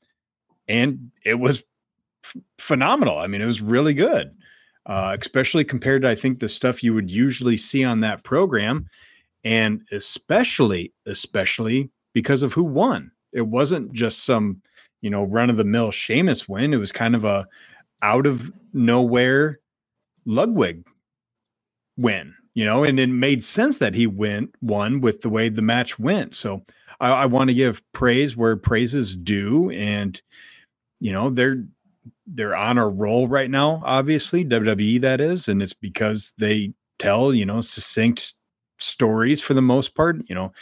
And it was f- phenomenal. I mean, it was really good, uh, especially compared to, I think, the stuff you would usually see on that program. And especially, especially because of who won. It wasn't just some, you know, run-of-the-mill Sheamus win. It was kind of a out-of-nowhere Ludwig win, you know, and it made sense that he went won with the way the match went. So I, I want to give praise where praise is due. And you know, they're they're on a roll right now, obviously, W W E that is, and it's because they tell, you know, succinct stories for the most part, you know.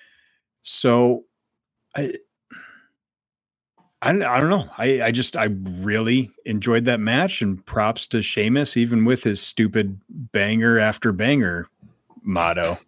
So I I, I don't know. I, I just I really enjoyed that match, and props to Sheamus, even with his stupid banger after banger motto.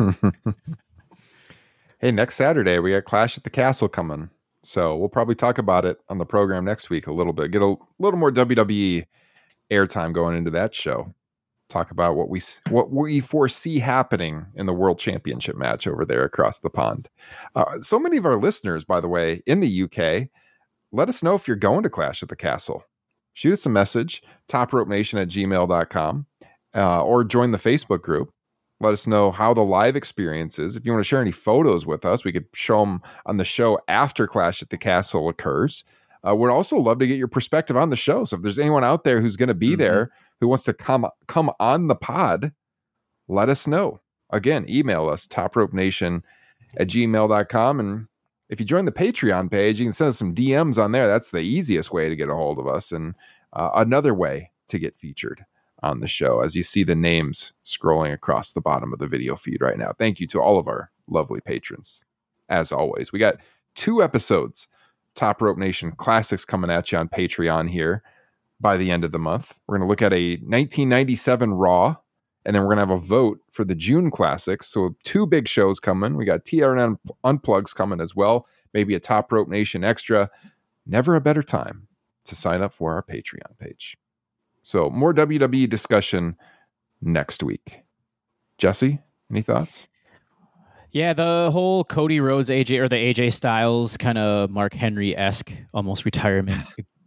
Hey, next Saturday we got Clash at the Castle coming. So we'll probably talk about it on the program next week a little bit. Get a little more W W E airtime going into that show. Talk about what we what we foresee happening in the World Championship match over there across the pond. Uh, so many of our listeners, by the way, in the U K, let us know if you're going to Clash at the Castle. Shoot us a message, topropenation at gmail dot com, uh, or join the Facebook group. Let us know how the live experience is. If you want to share any photos with us, we could show them on the show after Clash at the Castle occurs. Uh, we'd also love to get your perspective on the show. So if there's anyone out there who's going to be mm-hmm. there who wants to come come on the pod, let us know. Again, email us, topropenation at gmail dot com. And if you join the Patreon page, you can send us some D Ms on there. That's the easiest way to get a hold of us, and uh, another way to get featured on the show, as you see the names scrolling across the bottom of the video feed right now. Thank you to all of our lovely patrons. As always, we got two episodes, Top Rope Nation Classics, coming at you on Patreon here by the end of the month. We're going to look at a nineteen ninety-seven Raw, and then we're going to have a vote for the June Classics. So two big shows coming. We got T R N Unplugs coming as well. Maybe a Top Rope Nation Extra. Never a better time to sign up for our Patreon page. So more W W E discussion next week. Jesse, any thoughts? Yeah, the whole Cody Rhodes, A J, or the A J Styles kind of Mark Henry-esque almost retirement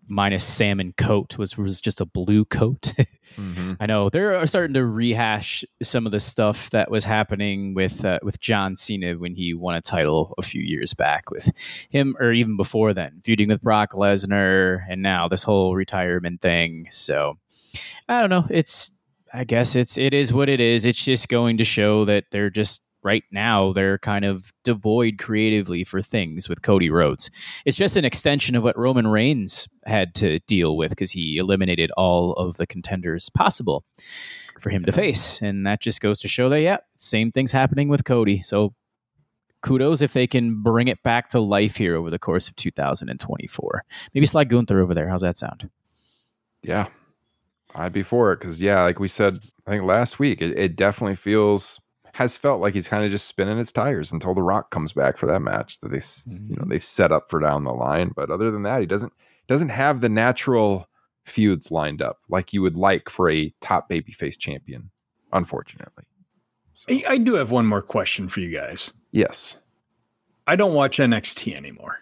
minus salmon coat was was just a blue coat. mm-hmm. I know they're starting to rehash some of the stuff that was happening with uh, with John Cena when he won a title a few years back with him, or even before then, feuding with Brock Lesnar, and now this whole retirement thing. So I don't know. It's I guess it's it is what it is. It's just going to show that they're just right now they're kind of devoid creatively for things with Cody Rhodes. It's just an extension of what Roman Reigns had to deal with because he eliminated all of the contenders possible for him to face. And that just goes to show that, yeah, same thing's happening with Cody. So kudos if they can bring it back to life here over the course of two thousand twenty-four. Maybe slide Gunther over there. How's that sound? Yeah, I'd be for it because, yeah, like we said, I think last week, it, it definitely feels... has felt like he's kind of just spinning his tires until The Rock comes back for that match that they, mm-hmm. you know, they've set up for down the line. But other than that, he doesn't doesn't have the natural feuds lined up like you would like for a top babyface champion, unfortunately. So. I, I do have one more question for you guys. Yes. I don't watch N X T anymore.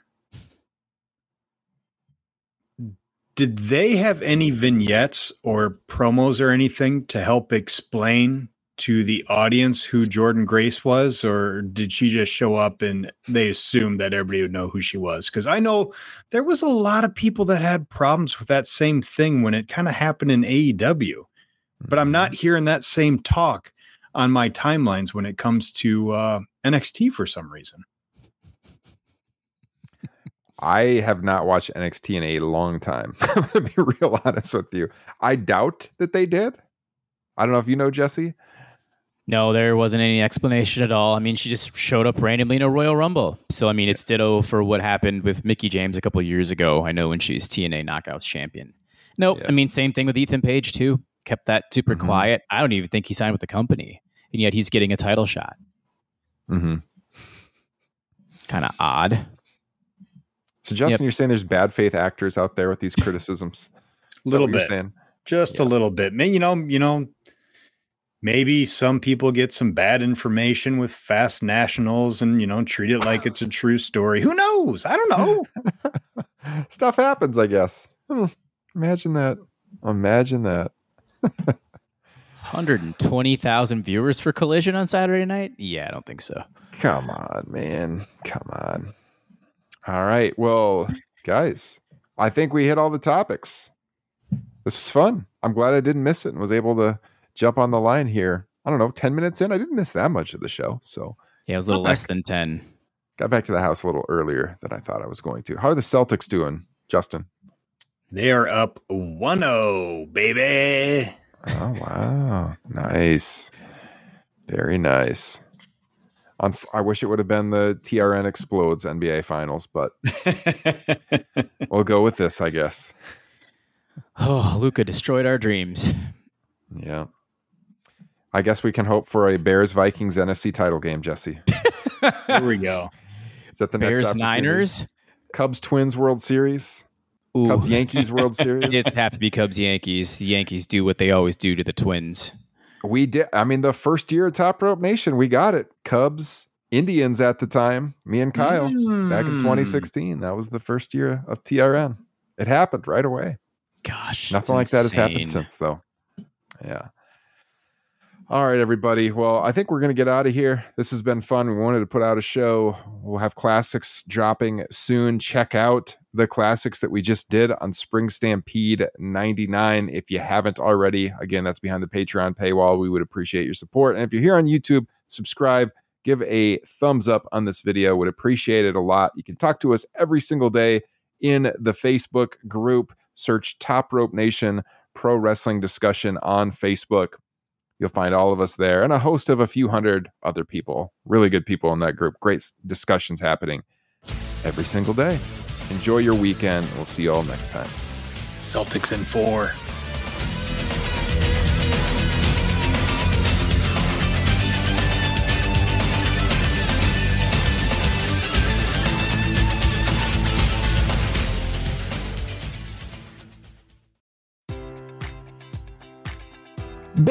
Did they have any vignettes or promos or anything to help explain to the audience who Jordynne Grace was, or did she just show up and they assumed that everybody would know who she was? Because I know there was a lot of people that had problems with that same thing when it kind of happened in A E W, but I'm not hearing that same talk on my timelines when it comes to uh, N X T for some reason. I have not watched N X T in a long time. I'm going to be real honest with you. I doubt that they did. I don't know if you know, Jesse. No, there wasn't any explanation at all. I mean, she just showed up randomly in a Royal Rumble. So, I mean, it's ditto for what happened with Mickie James a couple of years ago. I know when she's T N A Knockouts champion. Nope. Yeah. I mean, same thing with Ethan Page, too. Kept that super mm-hmm. quiet. I don't even think he signed with the company. And yet he's getting a title shot. Mm-hmm. Kind of odd. So, Justin, yep. you're saying there's bad faith actors out there with these criticisms? A little bit. Saying? Just yeah. a little bit. You know, you know, maybe some people get some bad information with Fast Nationals and, you know, treat it like it's a true story. Who knows? I don't know. Stuff happens, I guess. Hmm. Imagine that. Imagine that. one hundred twenty thousand viewers for Collision on Saturday night? Yeah, I don't think so. Come on, man. Come on. All right. Well, guys, I think we hit all the topics. This was fun. I'm glad I didn't miss it and was able to jump on the line here. I don't know, ten minutes in. I didn't miss that much of the show. So yeah, it was a little less than ten. Got back to the house a little earlier than I thought I was going to. How are the Celtics doing, Justin? They are up one oh, baby. Oh, wow. Nice. Very nice. On, I wish it would have been the T R N Explodes N B A Finals, but we'll go with this, I guess. Oh, Luka destroyed our dreams. Yeah. I guess we can hope for a Bears-Vikings N F C title game, Jesse. Here we go. Is that the Bears, next Niners? Cubs-Twins World Series? Ooh. Cubs-Yankees World Series? It'd have to be Cubs-Yankees. The Yankees do what they always do to the Twins. We did. I mean, the first year of Top Rope Nation, we got it. Cubs, Indians at the time. Me and Kyle mm. back in twenty sixteen. That was the first year of T R N. It happened right away. Gosh, nothing like that has happened since, though. Yeah. All right, everybody. Well, I think we're going to get out of here. This has been fun. We wanted to put out a show. We'll have classics dropping soon. Check out the classics that we just did on Spring Stampede ninety-nine. If you haven't already, again, that's behind the Patreon paywall. We would appreciate your support. And if you're here on YouTube, subscribe, give a thumbs up on this video. Would appreciate it a lot. You can talk to us every single day in the Facebook group. Search Top Rope Nation Pro Wrestling Discussion on Facebook. You'll find all of us there and a host of a few hundred other people, really good people in that group. Great discussions happening every single day. Enjoy your weekend. We'll see you all next time. Celtics in four.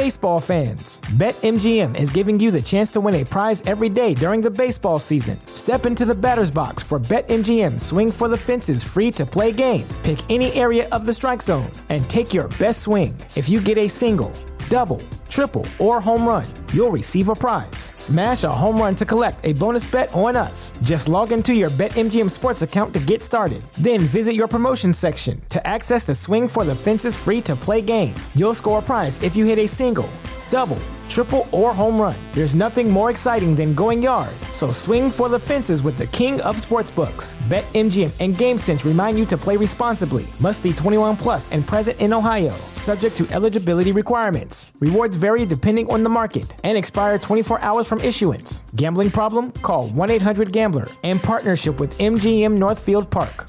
Baseball fans, BetMGM is giving you the chance to win a prize every day during the baseball season. Step into the batter's box for BetMGM Swing for the Fences free-to-play game. Pick any area of the strike zone and take your best swing. If you get a single, double, triple, or home run, you'll receive a prize. Smash a home run to collect a bonus bet on us. Just log into your BetMGM Sports account to get started. Then visit your promotion section to access the Swing for the Fences free-to-play game. You'll score a prize if you hit a single, double, triple, or home run. There's nothing more exciting than going yard, so swing for the fences with the king of sportsbooks. BetMGM and GameSense remind you to play responsibly. Must be twenty-one plus and present in Ohio, subject to eligibility requirements. Rewards vary depending on the market and expire twenty-four hours from issuance. Gambling problem? Call one eight hundred gambler in partnership with M G M Northfield Park.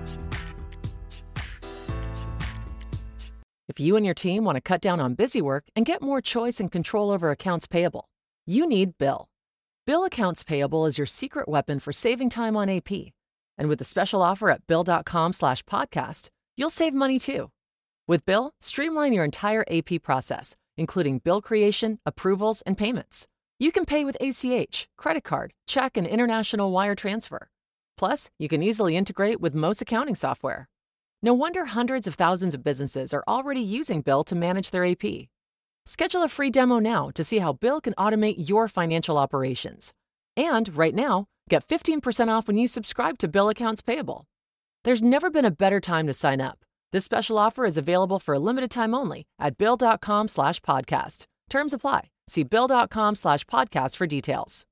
If you and your team want to cut down on busy work and get more choice and control over accounts payable, you need Bill. Bill Accounts Payable is your secret weapon for saving time on A P. And with a special offer at Bill.com slash podcast, you'll save money too. With Bill, streamline your entire A P process, including bill creation, approvals, and payments. You can pay with A C H, credit card, check, and international wire transfer. Plus, you can easily integrate with most accounting software. No wonder hundreds of thousands of businesses are already using Bill to manage their A P. Schedule a free demo now to see how Bill can automate your financial operations. And right now, get fifteen percent off when you subscribe to Bill Accounts Payable. There's never been a better time to sign up. This special offer is available for a limited time only at Bill.com slash podcast. Terms apply. See Bill.com slash podcast for details.